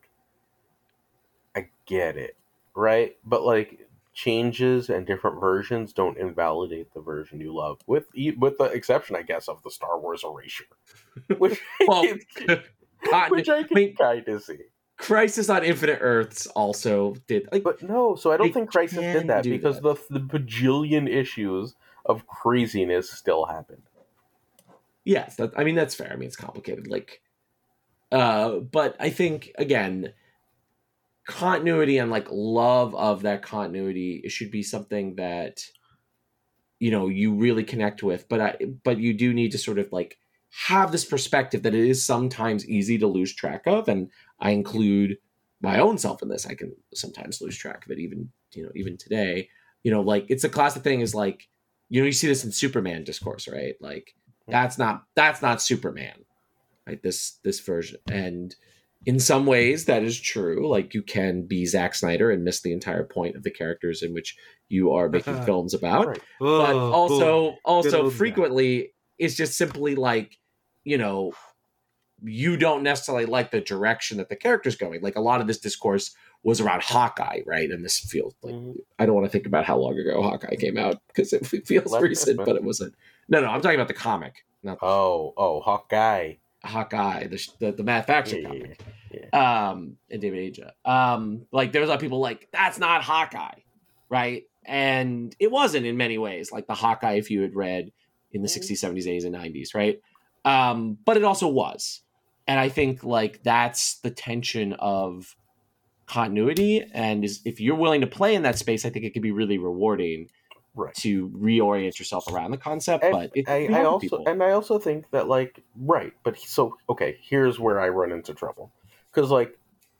I get it, right? But like changes and different versions don't invalidate the version you love, with with the exception, I guess, of the Star Wars erasure, which Well, I can, Continu- which I can I mean- kind of see. Crisis on Infinite Earths also did like But no, so I don't They think Crisis can did that do because that. the the bajillion issues of craziness still happened. yes, that, I mean that's fair. I mean it's complicated. Like, uh, but I think again, continuity and like love of that continuity it should be something that you know you really connect with. But I, but you do need to sort of like have this perspective that it is sometimes easy to lose track of, and I include my own self in this. I can sometimes lose track of it, even you know, even today. You know, like it's a classic thing. Is like you know you see this in Superman discourse, right? Like that's not that's not Superman, right? This this version, and in some ways that is true. Like you can be Zack Snyder and miss the entire point of the characters in which you are making films about. Right. But Oh, also, boy. also old frequently, it's just simply like you know you don't necessarily like the direction that the character's going. Like a lot of this discourse was around Hawkeye, right? And this feels like Mhm. I don't want to think about how long ago Hawkeye came out because it feels Last recent, Christmas. but it wasn't. No, no, I'm talking about the comic, not the Oh, oh, Hawkeye. Hawkeye, the the, the Matt Faction Yeah, comic, yeah, um, and David Aja. Um, like there's a lot of people like that's not Hawkeye, right? And it wasn't in many ways like the Hawkeye if you had read in the Mhm. sixties, seventies, eighties, and nineties, right? Um, but it also was. And I think like that's the tension of continuity. And is, if you're willing to play in that space, I think it could be really rewarding Right. to reorient yourself around the concept. And but it, I, I also and I also think that like right, but so okay, here's where I run into trouble because like,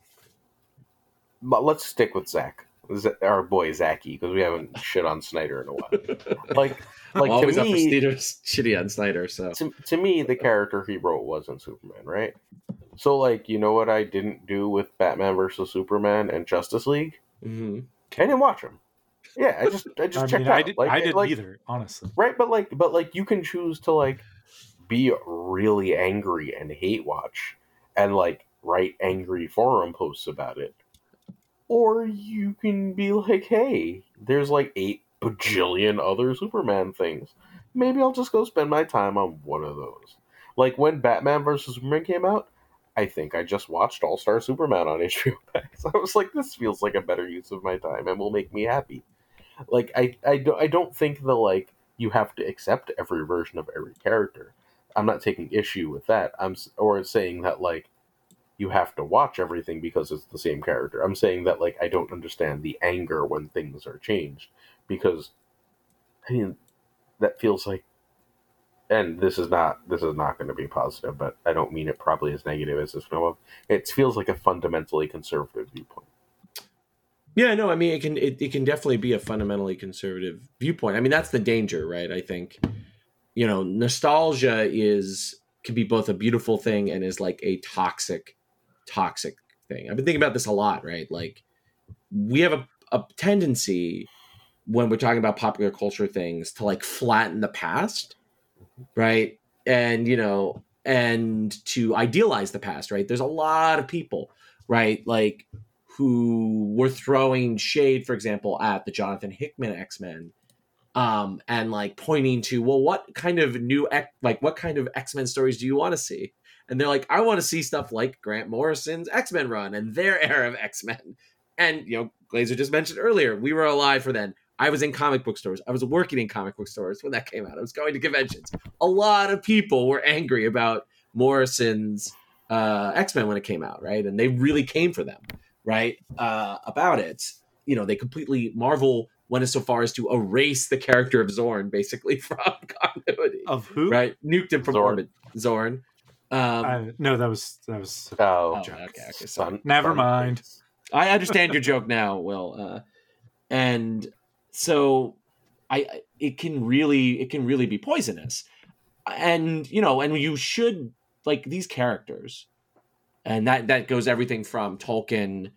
but let's stick with Zach, our boy Zachy, because we haven't shit on Snyder in a while. Like, like always to up for me, Snyder's shitty on Snyder. So to, to me, the character he wrote wasn't Superman, right? So like, you know what I didn't do with Batman versus Superman and Justice League? mm-hmm. I didn't watch them. Yeah, I just I just I checked mean, out. I, did, like, I didn't like, either, honestly. Right, but like, but like, you can choose to like be really angry and hate watch, and like write angry forum posts about it, or you can be like, hey, there's like eight bajillion other Superman things. Maybe I'll just go spend my time on one of those. Like when Batman versus Superman came out, I think I just watched All Star Superman on H B O Max. I was like, this feels like a better use of my time and will make me happy. Like, I, I, do, I don't think that, like, you have to accept every version of every character. I'm not taking issue with that. I'm Or saying that, like, you have to watch everything because it's the same character. I'm saying that, like, I don't understand the anger when things are changed. Because, I mean, that feels like... And this is not this is not going to be positive, but I don't mean it probably as negative as this film. It feels like a fundamentally conservative viewpoint. Yeah, no, I mean, it can it, it can definitely be a fundamentally conservative viewpoint. I mean, that's the danger, right? I think, you know, nostalgia is can be both a beautiful thing and is like a toxic, toxic thing. I've been thinking about this a lot, right? Like, we have a, a tendency when we're talking about popular culture things to like flatten the past, right? And, you know, and to idealize the past, right? There's a lot of people, right? Like, who were throwing shade, for example, at the Jonathan Hickman X-Men, um, and like pointing to, well, what kind of new, like, what kind of X-Men stories do you want to see? And they're like, I want to see stuff like Grant Morrison's X-Men run and their era of X-Men. And, you know, Glazer just mentioned earlier, we were alive for then. I was in comic book stores. I was working in comic book stores when that came out. I was going to conventions. A lot of people were angry about Morrison's uh, X-Men when it came out, right? And they really came for them. Right, uh, about it, you know, they completely Marvel went as so far as to erase the character of Zorn basically from continuity. Of who? Right, nuked him from Zorn. orbit. Zorn. Um, Uh, no, that was that was. Oh, oh, joke. okay, okay. So Sun- Never sun- mind. I understand your joke now, Will. Uh, and so, I it can really it can really be poisonous, and you know, and you should like these characters. And that, that goes everything from Tolkien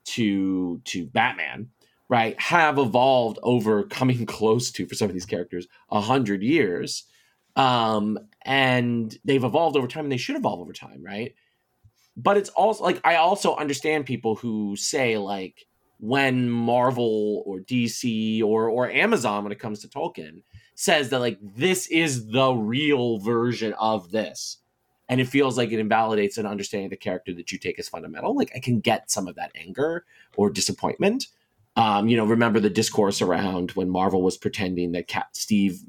to to Batman, right? Have evolved over coming close to, for some of these characters, a hundred years, um, and they've evolved over time, and they should evolve over time, right? But it's also like I also understand people who say like when Marvel or D C or or Amazon, when it comes to Tolkien, says that like this is the real version of this. And it feels like it invalidates an understanding of the character that you take as fundamental. Like I can get some of that anger or disappointment. Um, you know, remember the discourse around when Marvel was pretending that Cap- Steve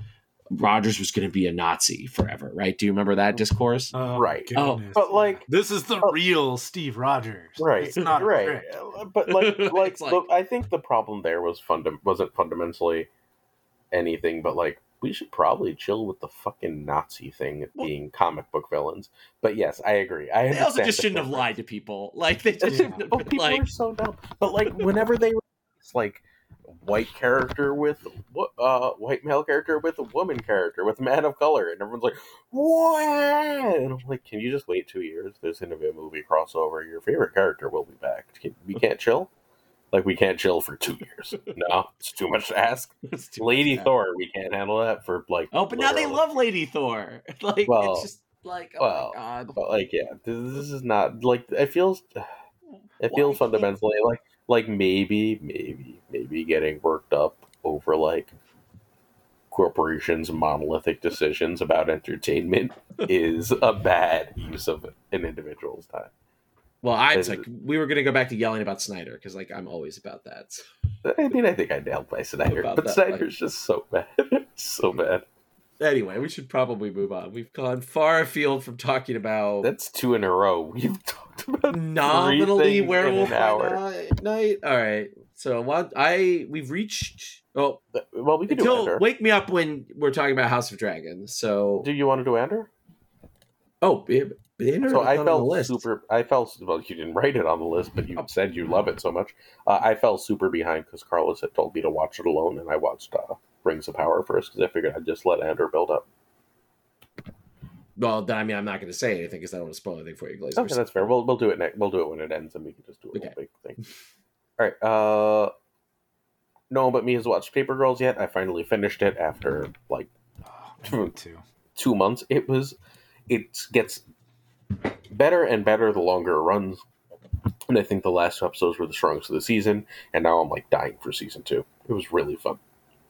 Rogers was going to be a Nazi forever, right? Do you remember that discourse? Oh, Right. Oh, goodness. But like, this is the Oh. real Steve Rogers. right, It's not a right. trick. But like, like, It's like- look, I think the problem there was funda- wasn't fundamentally anything, but like, we should probably chill with the fucking Nazi thing of Well- being comic book villains. But yes, I agree. I They also understand just the shouldn't have difference. lied to people. Like they just It's- shouldn't have oh, been people like, are so dumb. But like, whenever they it's like white character with uh white male character with a woman character with a man of color, and everyone's like, what? And I'm like, can you just wait two years? There's gonna be a movie crossover. Your favorite character will be back. Can, we can't chill. Like we can't chill for two years. No, it's too much to ask. it's too Lady bad. Thor, we can't handle that for like. Oh, but now they literally- love Lady Thor. Like Well, it's just like, oh well, my god. But like, yeah, this, this is not like it feels. It Why feels can't- fundamentally like like maybe maybe maybe getting worked up over like corporations' monolithic decisions about entertainment is a bad use of an individual's time. Well, I This like is- we were gonna go back to yelling about Snyder because like I'm always about that. So. I mean, I think I nailed by Snyder, About but that, Snyder's just so bad, so bad. Anyway, we should probably move on. We've gone far afield from talking about That's two in a row. We've talked about nominally things Werewolf in an by hour. Ni- Night. All right. So what I we've reached. Oh, Well, we can do until Ender. wake me up when we're talking about House of Dragons. So Do you want to do Ender? oh, Banner. So I on the felt list. super. I felt well. You didn't write it on the list, but you said you love it so much. Uh, I fell super behind because Carlos had told me to watch it alone, and I watched uh, Rings of Power first because I figured I'd just let Ender build up. Well, I mean, I'm not going to say anything because I don't want to spoil anything for you, Glazer. Okay, that's fair. We'll we'll do it next. We'll do it when it ends, and we can just do a Okay. little big thing. All right. Uh, no one but me has watched Paper Girls yet. I finally finished it after like Oh, me too. two months. It was. It gets better and better the longer it runs, and I think the last two episodes were the strongest of the season. And now I'm like dying for season two. It was really fun.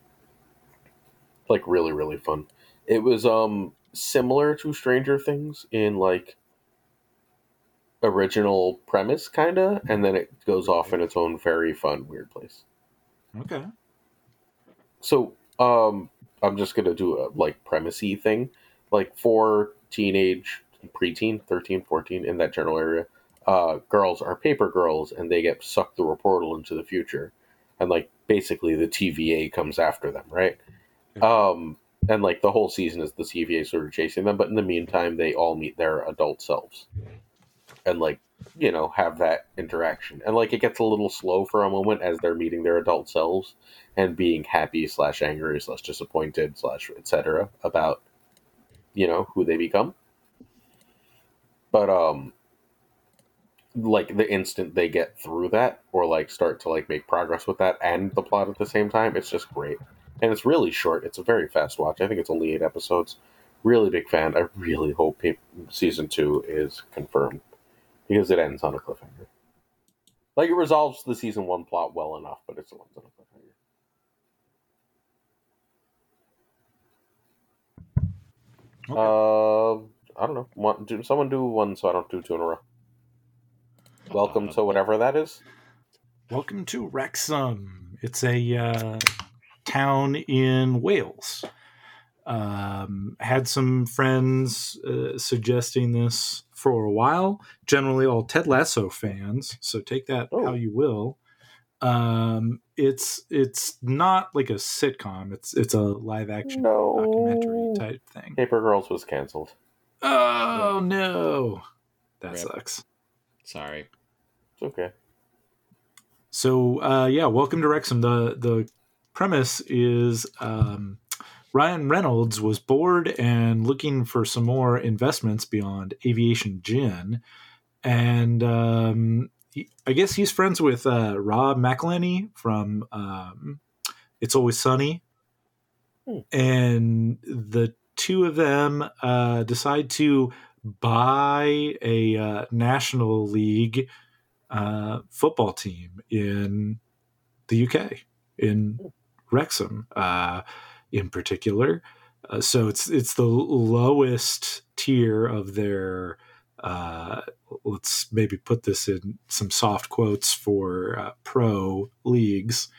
Like really, really fun. It was um similar to Stranger Things in like original premise, kinda, and then it goes off in its own very fun, weird place. Okay. So, um, I'm just gonna do a like premise-y thing, like for teenage, preteen, thirteen, fourteen, in that general area. Uh, girls are paper girls, and they get sucked through a portal into the future, and like basically the T V A comes after them, right? Um, and like the whole season is the T V A sort of chasing them, but in the meantime, they all meet their adult selves, and like you know have that interaction, and like it gets a little slow for a moment as they're meeting their adult selves and being happy slash angry slash disappointed slash et cetera about you know who they become. But um, like the instant they get through that or like start to like make progress with that and the plot at the same time, it's just great. And it's really short. It's a very fast watch. I think it's only eight episodes. Really big fan. I really hope pe- season two is confirmed because it ends on a cliffhanger. Like it resolves the season one plot well enough, but it still ends on a cliffhanger. Okay. Uh, I don't know. One, do, someone do one so I don't do two in a row. Welcome to whatever that is. Welcome to Wrexham. It's a uh, town in Wales. Um, had some friends uh, suggesting this for a while. Generally, all Ted Lasso fans. So take that Oh. how you will. Um, it's it's not like a sitcom. It's it's a live action No. documentary type thing. Paper Girls was canceled. Oh no, that Rip. sucks. Sorry. It's okay. So uh, yeah, welcome to Wrexham. The the premise is um, Ryan Reynolds was bored and looking for some more investments beyond aviation gin, and um, he, I guess he's friends with uh, Rob McElhenney from um, It's Always Sunny, Hmm. and the two of them uh, decide to buy a uh, National League uh, football team in the U K, in Wrexham, uh, in particular. Uh, so it's it's the lowest tier of their. Uh, let's maybe put this in some soft quotes for uh, pro leagues.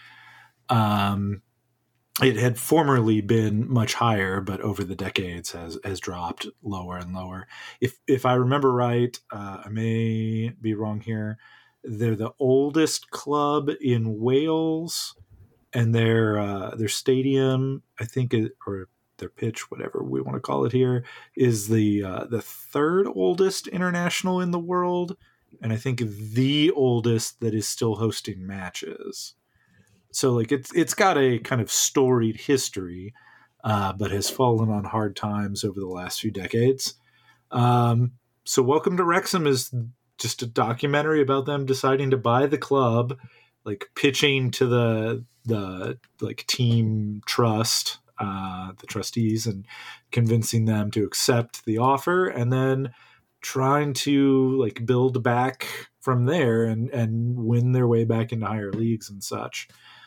Um, it had formerly been much higher, but over the decades has has dropped lower and lower. If if I remember right, uh, I may be wrong here. They're the oldest club in Wales, and their uh, their stadium, I think, it, or their pitch, whatever we want to call it here, is the uh, the third oldest international in the world, and I think the oldest that is still hosting matches. So like it's it's got a kind of storied history, uh, but has fallen on hard times over the last few decades. Um, so Welcome to Wrexham is just a documentary about them deciding to buy the club, like pitching to the the like team trust, uh, the trustees, and convincing them to accept the offer, and then trying to like build back from there and and win their way back into higher leagues and such.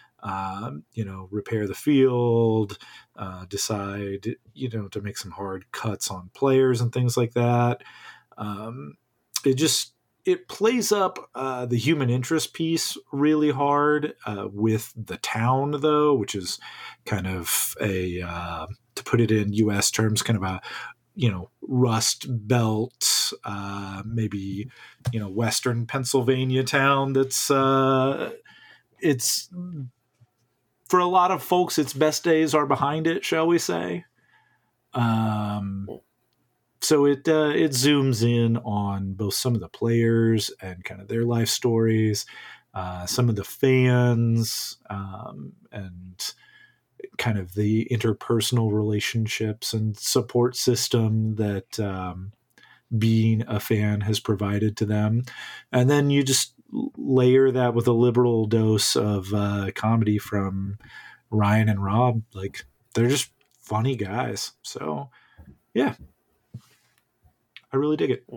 Um, you know, repair the field, uh, decide, you know, to make some hard cuts on players and things like that. Um, it just, it plays up uh, the human interest piece really hard uh, with the town, though, which is kind of a, uh, to put it in U S terms, kind of a, you know, Rust Belt, uh, maybe, you know, Western Pennsylvania town that's, uh, it's, for a lot of folks, its best days are behind it, shall we say. Um, so it, uh, it zooms in on both some of the players and kind of their life stories, uh, some of the fans, um, and kind of the interpersonal relationships and support system that um, being a fan has provided to them. And then you just layer that with a liberal dose of uh, comedy from Ryan and Rob. Like, they're just funny guys. So, yeah. I really dig it.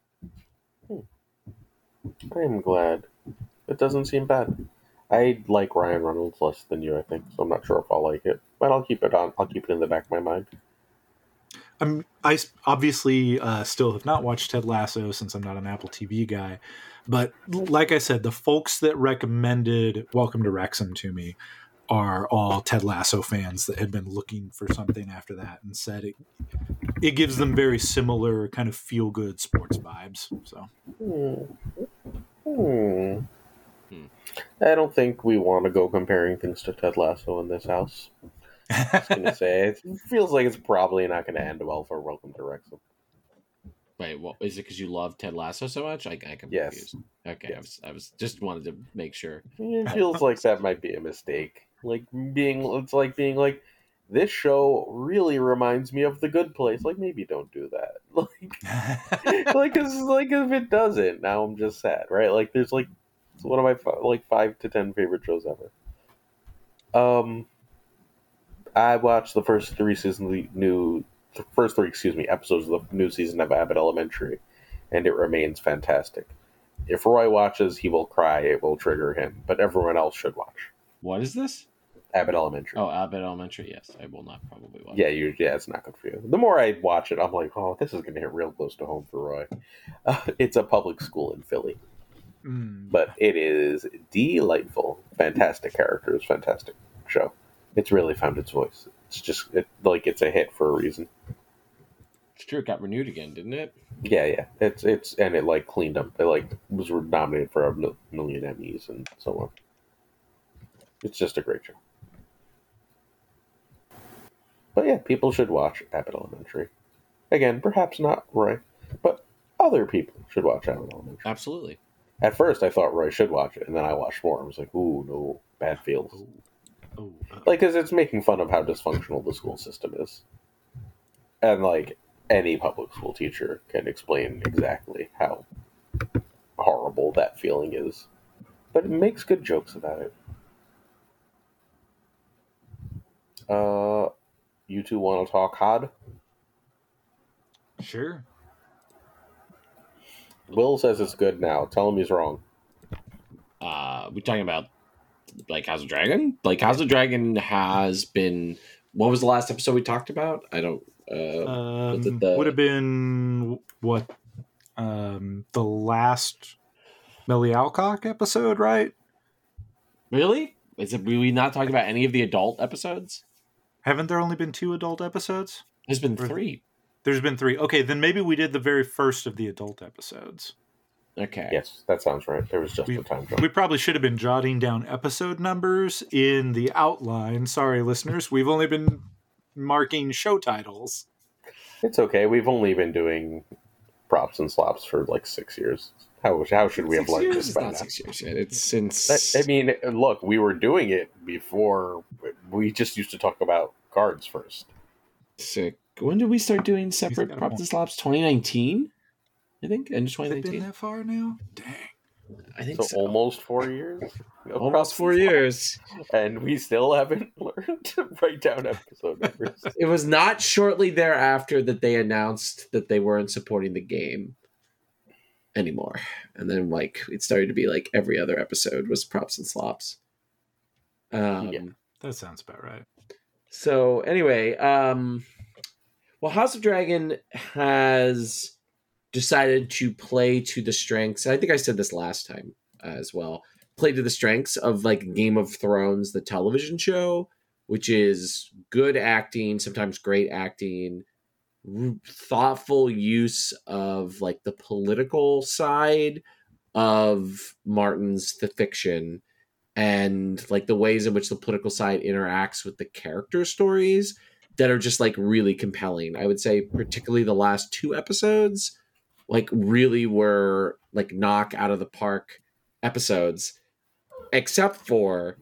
I am glad. It doesn't seem bad. I like Ryan Reynolds less than you, I think, so I'm not sure if I'll like it. But I'll keep it on. I'll keep it in the back of my mind. I'm, I obviously uh, still have not watched Ted Lasso since I'm not an Apple T V guy. But like I said, the folks that recommended Welcome to Wrexham to me are all Ted Lasso fans that had been looking for something after that and said it, it gives them very similar kind of feel-good sports vibes. So, Hmm. Hmm. I don't think we want to go comparing things to Ted Lasso in this house. I was going to say, it feels like it's probably not going to end well for Welcome to Wrexham. Wait, what is it? Because you love Ted Lasso so much? I, I Yes. confused. Okay, Yes. I was, I was just wanted to make sure. It feels like that might be a mistake. Like being, it's like being like, this show really reminds me of The Good Place. Like, maybe don't do that. Like, like, cause, like if it doesn't, now I'm just sad, right? Like, there's like, it's one of my like five to ten favorite shows ever. Um, I watched the first three seasons, the new, the first three, excuse me, episodes of the new season of Abbott Elementary, and it remains fantastic. If Roy watches, he will cry. It will trigger him, but everyone else should watch What is this? Abbott Elementary. Oh, Abbott Elementary. Yes, I will not probably watch. Yeah, you, yeah, it's not good for you. The more I watch it, I'm like, oh, this is going to hit real close to home for Roy. Uh, it's a public school in Philly, mm. but it is delightful. Fantastic characters, fantastic show. It's really found its voice. It's just it, like it's a hit for a reason. It's true. It got renewed again, didn't it? Yeah, yeah. It's it's and it like cleaned up. It like was nominated for a million Emmys and so on. It's just a great show. But yeah, people should watch Abbott Elementary. Again, perhaps not Roy, but other people should watch Abbott Elementary. Absolutely. At first, I thought Roy should watch it, and then I watched more. I was like, ooh, no, bad feels. Oh, oh, uh, Like, because it's making fun of how dysfunctional the school system is. And, like, any public school teacher can explain exactly how horrible that feeling is. But it makes good jokes about it. Uh... You two want to talk H O D? sure. Will says it's good now. Tell him he's wrong. Uh, we talking about like House of Dragon? Like House of Dragon has been. What was the last episode we talked about? I don't. Uh, Um, was it the- would have been what um, the last Millie Alcock episode, right? really? Is it? Were we not talking about any of the adult episodes? Haven't there only been two adult episodes? There's been three. There's been three. Okay, then maybe we did the very first of the adult episodes. Okay. Yes, that sounds right. There was just We- a time jump. We probably should have been jotting down episode numbers in the outline. Sorry, listeners. We've only been marking show titles. It's okay. We've only been doing props and slops for like six years. How how should we Six have learned years? this It's by not now? six years yet. It's since. I, I mean, look, we were doing it before. We just used to talk about cards first. Sick. When did we start doing separate got a props point. and slops? twenty nineteen, I think. End of Has twenty it been nineteen. that far now? Dang. I think So, so. almost four years. of props Almost four and slops. years. and we still haven't learned to write down episode numbers. It was not shortly thereafter that they announced that they weren't supporting the game anymore, and then like it started to be like every other episode was props and slops. Um, Yeah. That sounds about right. So anyway, um, well, House of Dragon has decided to play to the strengths. I think I said this last time uh, as well. Play to the strengths of like Game of Thrones, the television show, which is good acting, sometimes great acting, r- thoughtful use of like the political side of Martin's the fiction, and like the ways in which the political side interacts with the character stories that are just like really compelling. I would say particularly the last two episodes like really were like knock out of the park episodes, except for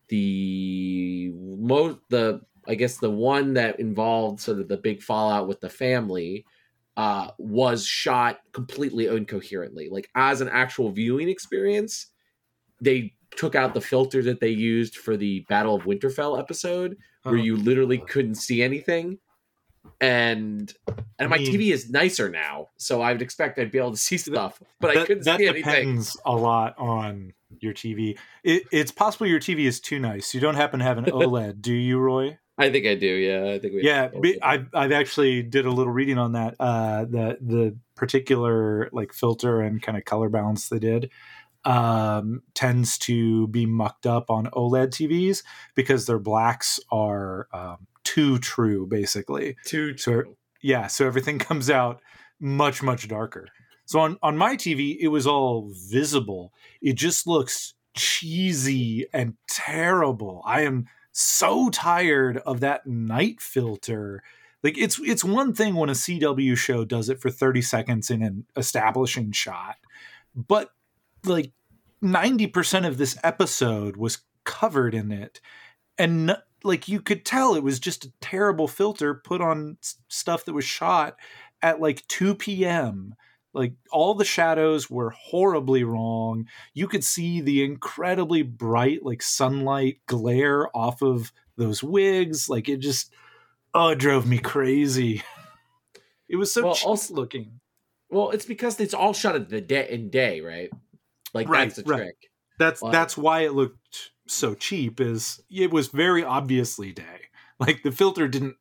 the most the I guess the one that involved sort of the big fallout with the family uh, was shot completely incoherently. Like as an actual viewing experience, they took out the filter that they used for the Battle of Winterfell episode, where Oh. you literally couldn't see anything. And and I my mean- T V is nicer now, so I would expect I'd be able to see stuff, but I that, couldn't that see anything. depends a lot on your T V. It, it's possible your T V is too nice. You don't happen to have an OLED, do you, Roy? I think I do. Yeah, I think we. Yeah, be- I've I've actually did a little reading on that. Uh, the the particular like filter and kind of color balance they did um, tends to be mucked up on OLED T Vs because their blacks are um, too true, basically. Too So true. yeah, so everything comes out much much darker. So on on my T V, it was all visible. It just looks cheesy and terrible. I am so tired of that night filter. Like it's it's one thing when a C W show does it for thirty seconds in an establishing shot, but like ninety percent of this episode was covered in it, and like you could tell it was just a terrible filter put on s- stuff that was shot at like two p.m. Like all the shadows were horribly wrong. You could see the incredibly bright like sunlight glare off of those wigs. Like it just, oh, it drove me crazy. It was so Well, cheap also- looking. Well, it's because it's all shot at the day in day, right? Like Right, that's the right. trick. That's Well- that's why it looked so cheap. Is it was very obviously day. Like the filter didn't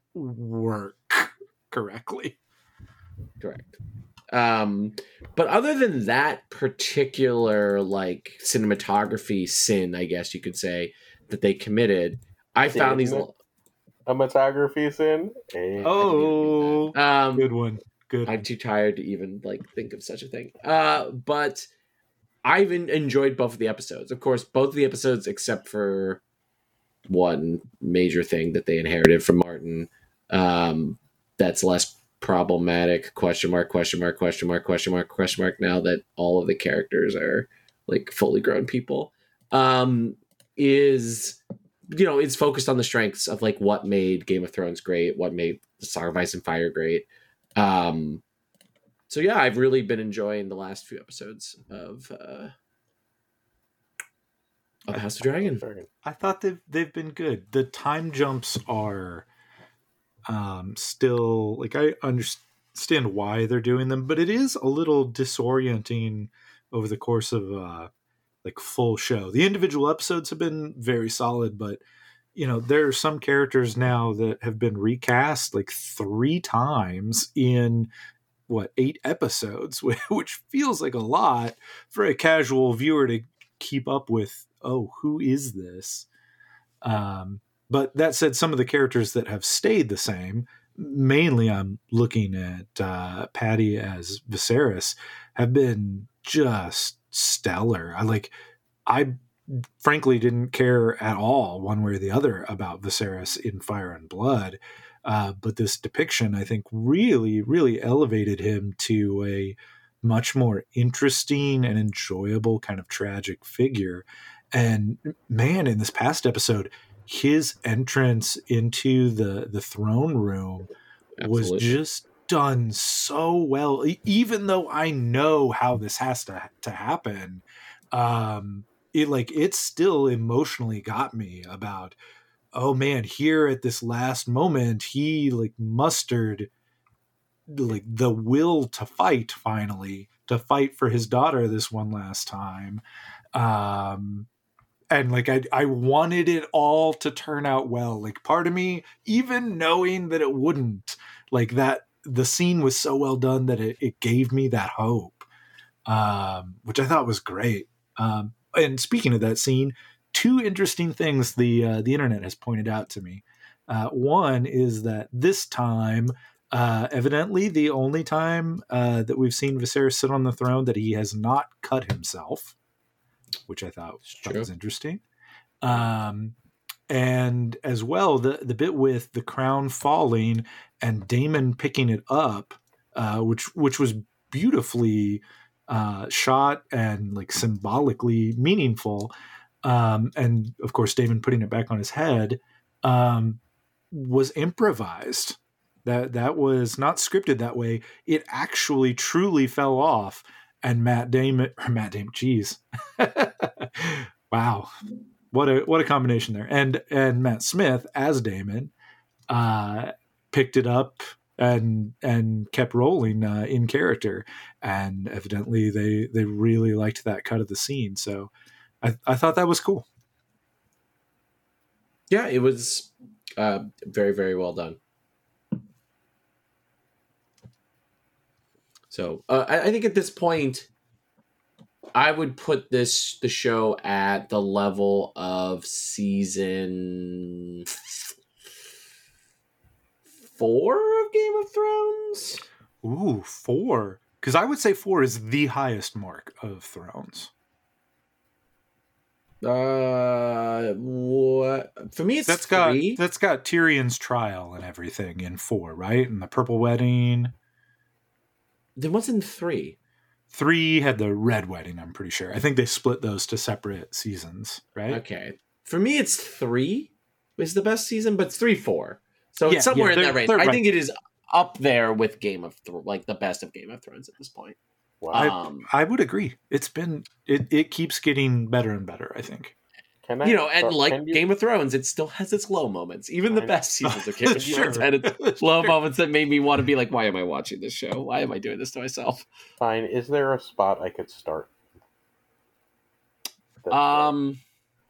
work correctly. Correct. Um, but other than that particular like cinematography sin, I guess you could say that they committed, I found these. Cinematography sin. Eh. Oh, Um, good one. Good. I'm too tired to even like think of such a thing. Uh, but I've en- enjoyed both of the episodes. Of course, both of the episodes, except for one major thing that they inherited from Martin. Um, that's less problematic. Question mark? Question mark? Question mark? Question mark? Question mark? Now that all of the characters are like fully grown people, um, is you know it's focused on the strengths of like what made Game of Thrones great, what made the Song of Ice and Fire great. Um, so yeah, I've really been enjoying the last few episodes of uh, of House of Dragon. I thought they've they've been good. The time jumps are um, still like I understand why they're doing them, but it is a little disorienting over the course of uh, like full show. The individual episodes have been very solid, but you know there are some characters now that have been recast like three times in what eight episodes, which feels like a lot for a casual viewer to keep up with. Oh, who is this? Um, but that said, some of the characters that have stayed the same, mainly I'm looking at uh, Patty as Viserys, have been just stellar. I like, I frankly didn't care at all one way or the other about Viserys in Fire and Blood. Uh, but this depiction, I think, really, really elevated him to a much more interesting and enjoyable kind of tragic figure. And man, in this past episode, his entrance into the, the throne room was Absolutely. just done so well. E- Even though I know how this has to to happen, um, it like it still emotionally got me about. Oh man, here at this last moment, he like mustered like the will to fight finally, to fight for his daughter this one last time. Um, and like I, I wanted it all to turn out well. Like part of me, even knowing that it wouldn't, like that the scene was so well done that it, it gave me that hope, um, which I thought was great. Um, and speaking of that scene, two interesting things the uh, the internet has pointed out to me. Uh, one is that this time, uh, evidently, the only time uh, that we've seen Viserys sit on the throne that he has not cut himself, which I thought, thought was interesting. Um, and as well, the the bit with the crown falling and Daemon picking it up, uh, which which was beautifully uh, shot and like symbolically meaningful. Um, and of course, Daemon putting it back on his head um, was improvised. That that was not scripted that way. It actually truly fell off. And Matt Damon, or Matt Damon, geez, wow, what a what a combination there. And and Matt Smith as Daemon uh, picked it up and and kept rolling uh, in character. And evidently, they they really liked that cut of the scene. So. I, I thought that was cool. Yeah, it was uh, very, very well done. So uh, I, I think at this point, I would put this the show at the level of season four of Game of Thrones. Ooh, four. Because I would say four is the highest mark of Thrones. Uh, what for me? It's that's three. got that's got Tyrion's trial and everything in four, right? And the purple wedding. Then what's in three? Three had the red wedding. I'm pretty sure. I think they split those to separate seasons, right? Okay, for me, it's three is the best season, but it's three, four. So Yeah, it's somewhere yeah, in that range. they're I right. think it is up there with Game of Thrones, like the best of Game of Thrones at this point. Wow. Um, I, I would agree. It's been it it keeps getting better and better, I think. Can I, you know, and uh, like can you- Game of Thrones, it still has its low moments. Even the I- best seasons of Game of Sure. Thrones had its low Sure. moments that made me want to be like, why am I watching this show? Why am I doing this to myself? Fine. Is there a spot I could start? That's Um,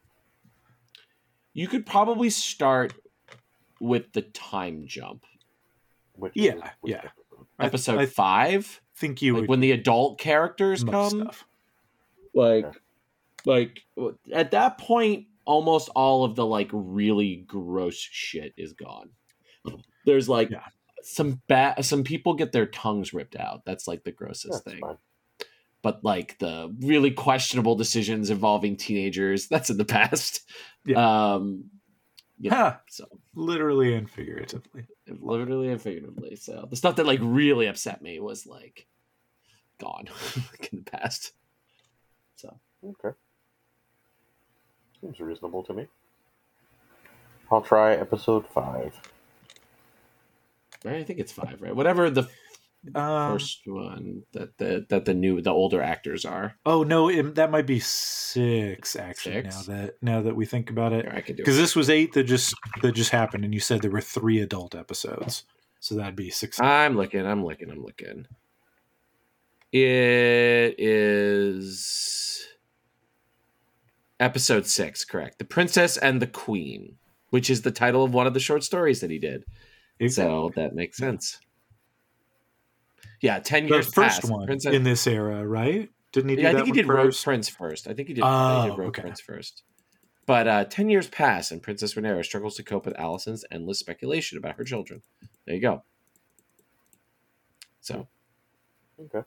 you could probably start with the time jump. which Yeah, is- which yeah. episode? I- Episode I, five, think you like would when the adult characters most come. stuff. Like, Okay. like at that point, almost all of the like really gross shit is gone. There's like Yeah. some bad, some people get their tongues ripped out. That's like the grossest That's thing. fine. But like the really questionable decisions involving teenagers, that's in the past. Yeah. Um, you know, Ha! so Literally and figuratively. literally and figuratively. So the stuff that like really upset me was like gone in the past. So Okay. Seems reasonable to me. I'll try episode five. I think it's five, right? Whatever the Um, first one that the that the new the older actors are. oh no, it, that might be six actually. Six? Now that now that we think about it, Here, I can do because it. this was eight that just that just happened, and you said there were three adult episodes, so that'd be six. I'm looking. I'm looking. I'm looking. It is episode six, correct? The Princess and the Queen, which is the title of one of the short stories that he did. So that makes sense. Yeah, ten the years first past. one Princess, in this era, right? Didn't he do yeah, I that think he one did Road first? Prince first. I think he did, Oh, I think he did Road okay. Prince first. But uh, ten years pass, and Princess Rhaenyra struggles to cope with Alicent's endless speculation about her children. There you go. So Okay.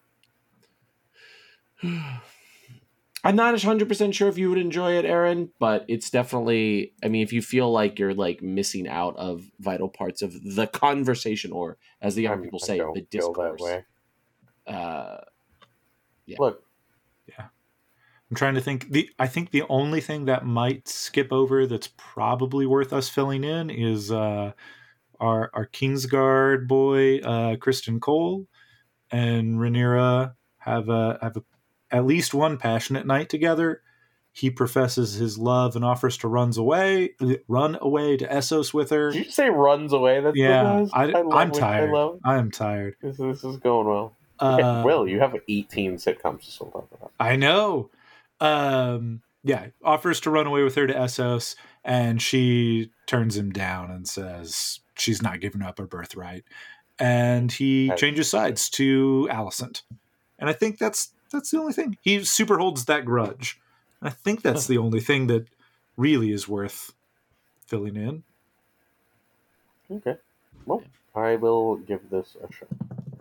I'm not one hundred percent sure if you would enjoy it, Aaron, but it's definitely, I mean, if you feel like you're like missing out of vital parts of the conversation, or as the young I'm- people I say, don't the feel discourse. that way. Uh, Yeah. Look, I'm trying to think. The I think the only thing that might skip over that's probably worth us filling in is uh, our our Kingsguard boy, uh, Kristen Cole, and Rhaenyra have a have a, at least one passionate night together. He professes his love and offers to runs away, run away to Essos with her. did you say runs away? That's Yeah, that's- I, love I'm what tired. I love. I am tired. This, this is going well. Okay, Uh, Will, you have eighteen sitcoms to still talk about. I know. Um, yeah, offers to run away with her to Essos, and she turns him down and says she's not giving up her birthright. And he That's- changes sides to Alicent. And I think that's that's the only thing. He super holds that grudge. I think that's the only thing that really is worth filling in. Okay. Well, I will give this a shot.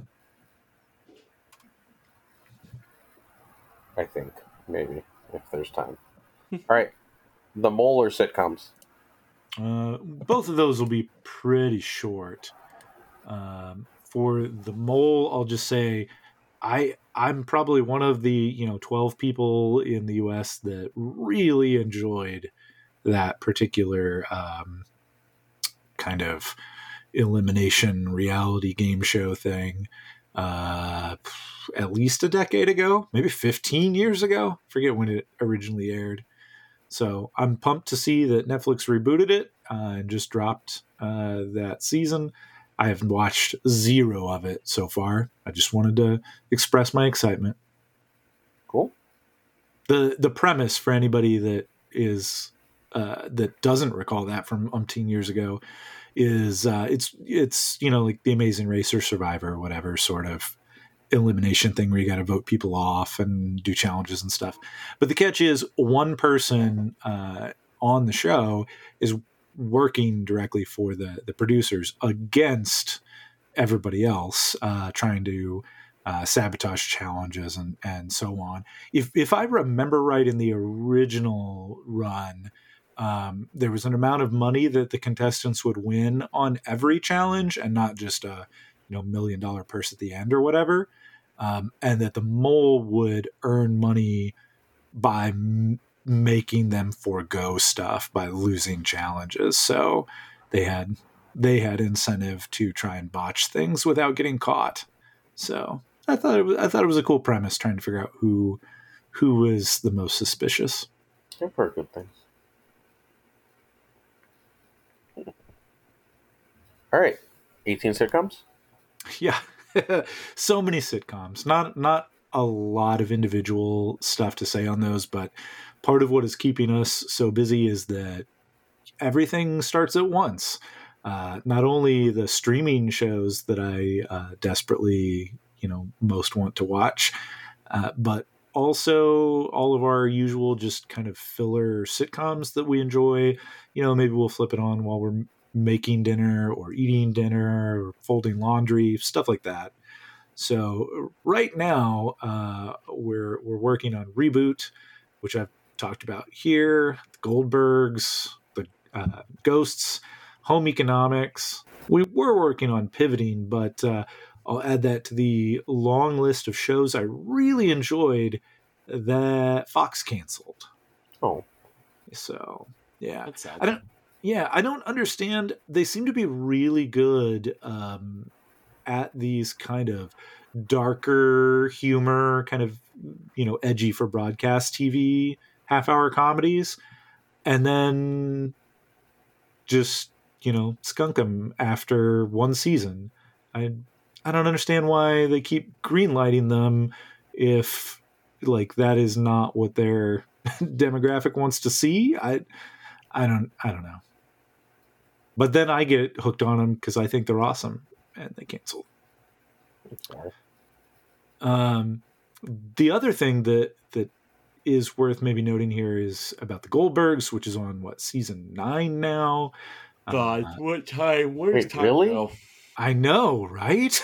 I think, maybe, if there's time. All right. The Mole or sitcoms? Uh, both of those will be pretty short. Um, for The Mole, I'll just say I I'm probably one of the you know twelve people in the U S that really enjoyed that particular um, kind of elimination reality game show thing. Uh, at least a decade ago, maybe fifteen years ago. Forget when it originally aired. So I'm pumped to see that Netflix rebooted it uh, and just dropped uh, that season. I haven't watched zero of it so far. I just wanted to express my excitement. Cool. The the premise for anybody that is uh, that doesn't recall that from umpteen years ago is uh, it's it's you know like The Amazing Race or Survivor or whatever sort of elimination thing where you got to vote people off and do challenges and stuff. But the catch is one person uh, on the show is working directly for the, the producers against everybody else, uh, trying to uh, sabotage challenges and, and so on. If, if I remember right in the original run, um, there was an amount of money that the contestants would win on every challenge and not just a you know million dollar purse at the end or whatever. Um, and that the mole would earn money by m- making them forego stuff by losing challenges. So they had they had incentive to try and botch things without getting caught. So I thought it was, I thought it was a cool premise, trying to figure out who who was the most suspicious. I've heard good things. All right, eighteen sitcoms. Yeah. So many sitcoms, not not a lot of individual stuff to say on those, but part of what is keeping us so busy is that everything starts at once. Uh, not only the streaming shows that I uh, desperately, you know, most want to watch, uh, but also all of our usual just kind of filler sitcoms that we enjoy. You know, maybe we'll flip it on while we're making dinner or eating dinner or folding laundry, stuff like that. So right now uh, we're we're working on Reboot, which I've talked about here, the Goldbergs, the uh, Ghosts, Home Economics. We were working on Pivoting, but uh, I'll add that to the long list of shows I really enjoyed that Fox canceled. Oh, so yeah, That's sad. I don't. Yeah, I don't understand. They seem to be really good um, at these kind of darker humor, kind of, you know, edgy for broadcast T V half-hour comedies, and then just, you know, skunk them after one season. I I don't understand why they keep greenlighting them if, like, that is not what their demographic wants to see. I I don't I don't know. But then I get hooked on them because I think they're awesome, and they cancel. sorry. Um, the other thing that that is worth maybe noting here is about the Goldbergs, which is on what season nine now. God, Uh, what time? Where's Wait, time really? go? I know, right?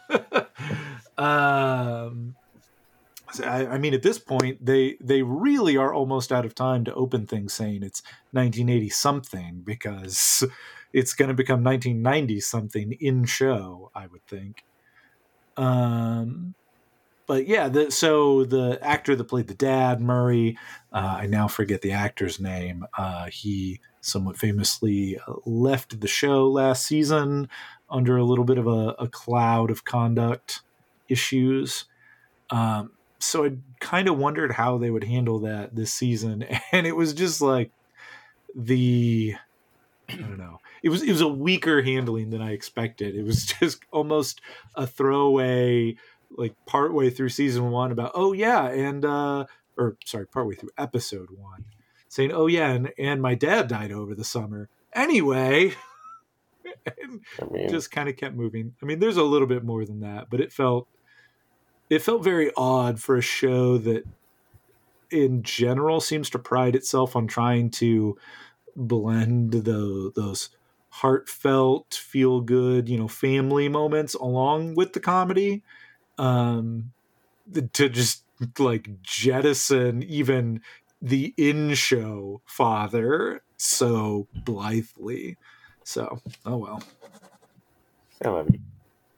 um, I, I mean, at this point, they they really are almost out of time to open things saying it's nineteen eighty something, because it's going to become nineteen ninety something in show, I would think. Um, but yeah, the, so the actor that played the dad, Murray, uh, I now forget the actor's name. Uh, he somewhat famously left the show last season under a little bit of a, a cloud of conduct issues. Um, so I kind of wondered how they would handle that this season, and it was just like the I don't know. It was it was a weaker handling than I expected. It was just almost a throwaway, like partway through season one about oh yeah, and uh, or sorry, partway through episode one, saying oh yeah, and and my dad died over the summer. Anyway, and I mean, just kind of kept moving. I mean, there's a little bit more than that, but it felt. It felt very odd for a show that in general seems to pride itself on trying to blend the those heartfelt, feel good, you know, family moments along with the comedy, um, to just like jettison even the in-show father so blithely. So, oh well. I love you.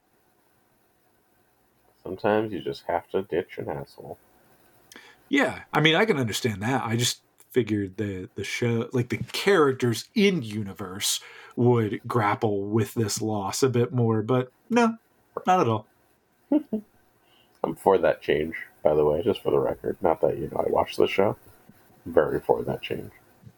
Sometimes you just have to ditch an asshole. Yeah, I mean, I can understand that. I just figured the the show, like the characters in universe, would grapple with this loss a bit more, but no, not at all. I'm for that change, by the way, just for the record. Not that, you know, I watch the show. I'm very for that change.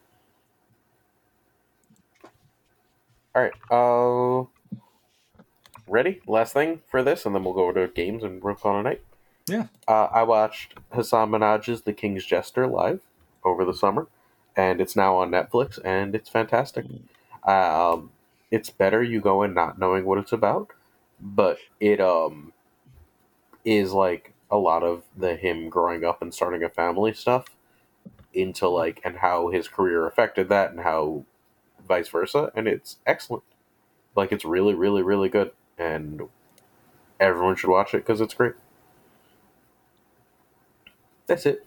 Alright, uh... ready? Last thing for this, and then we'll go over to games and we'll call it a night. Yeah. Uh, I watched Hassan Minaj's The King's Jester live over the summer, and it's now on Netflix, and it's fantastic. Um, it's better you go in not knowing what it's about, but it um is like a lot of the him growing up and starting a family stuff into like, and how his career affected that and how vice versa, and it's excellent. Like, it's really, really, really good, and everyone should watch it because it's great. That's it.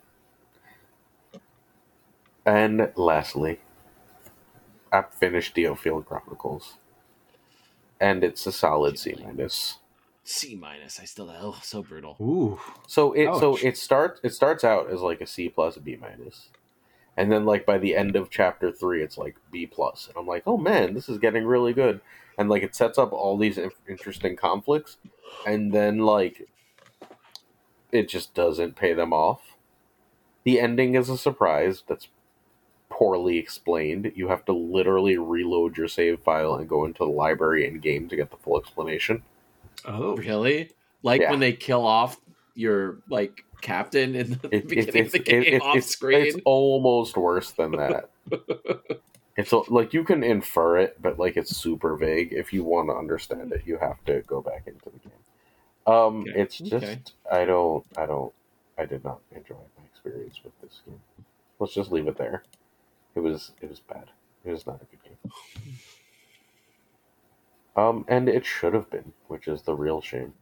And lastly, I finished Diofield Chronicles, and it's a solid C minus. C minus. I still oh so brutal. Ooh. So it Ouch. so it starts it starts out as like a C plus B minus, and then like by the end of chapter three, it's like B plus, and I'm like, oh man, this is getting really good, and like it sets up all these inf- interesting conflicts, and then like it just doesn't pay them off. The ending is a surprise that's poorly explained. You have to literally reload your save file and go into the library in game to get the full explanation. Oh. Really? Like Yeah. when they kill off your like captain in the It, beginning it, it's, of the game it, it, off it's, screen? it's almost worse than that. It's like you can infer it, but like it's super vague. If you want to understand it, you have to go back into the game. Um, Okay. it's just Okay. I don't, I don't, I did not enjoy my experience with this game. Let's just leave it there. It was, it was bad. It was not a good game. Um, and it should have been, which is the real shame.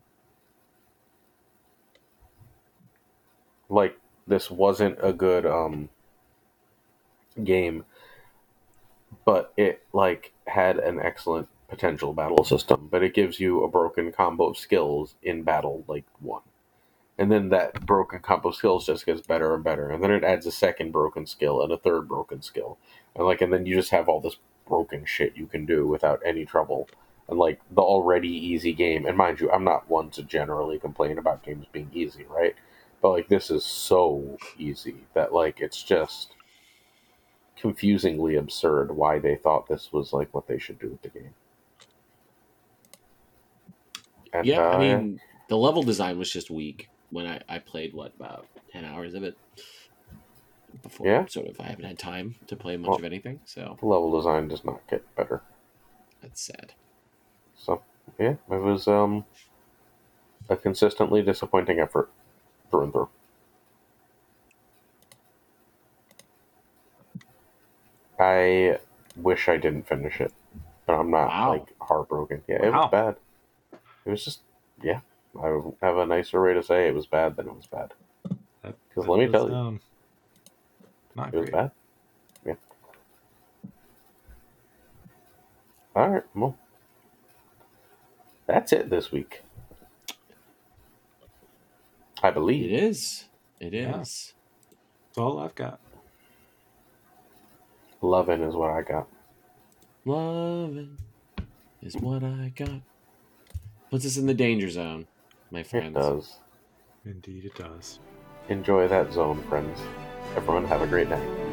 Like, this wasn't a good um game, but it like had an excellent potential battle system, but it gives you a broken combo of skills in battle like one. And then that broken combo of skills just gets better and better, and then it adds a second broken skill and a third broken skill. And like and then you just have all this broken shit you can do without any trouble. And like the already easy game, and mind you, I'm not one to generally complain about games being easy, right? But like this is so easy that like it's just confusingly absurd why they thought this was like what they should do with the game. And, Yeah, I uh, mean the level design was just weak when I, I played what about ten hours of it before Yeah. sort of I haven't had time to play much Well- of anything, so the level design does not get better. that's sad. So yeah, it was um a consistently disappointing effort through and through. I wish I didn't finish it, but I'm not Wow. like heartbroken. Yeah, it Wow. was bad. It was just yeah. I would have a nicer way to say it was bad than it was bad. That- 'Cause that let me was, tell you. um, not It was great. bad. Yeah. All right. Well, that's it this week. I It believe. is. It Yeah. is. That's all I've got. Lovin' is what I got. Loving is what I got. Puts us in the danger zone, my friends. It does. Indeed, it does. Enjoy that zone, friends. Everyone have a great night.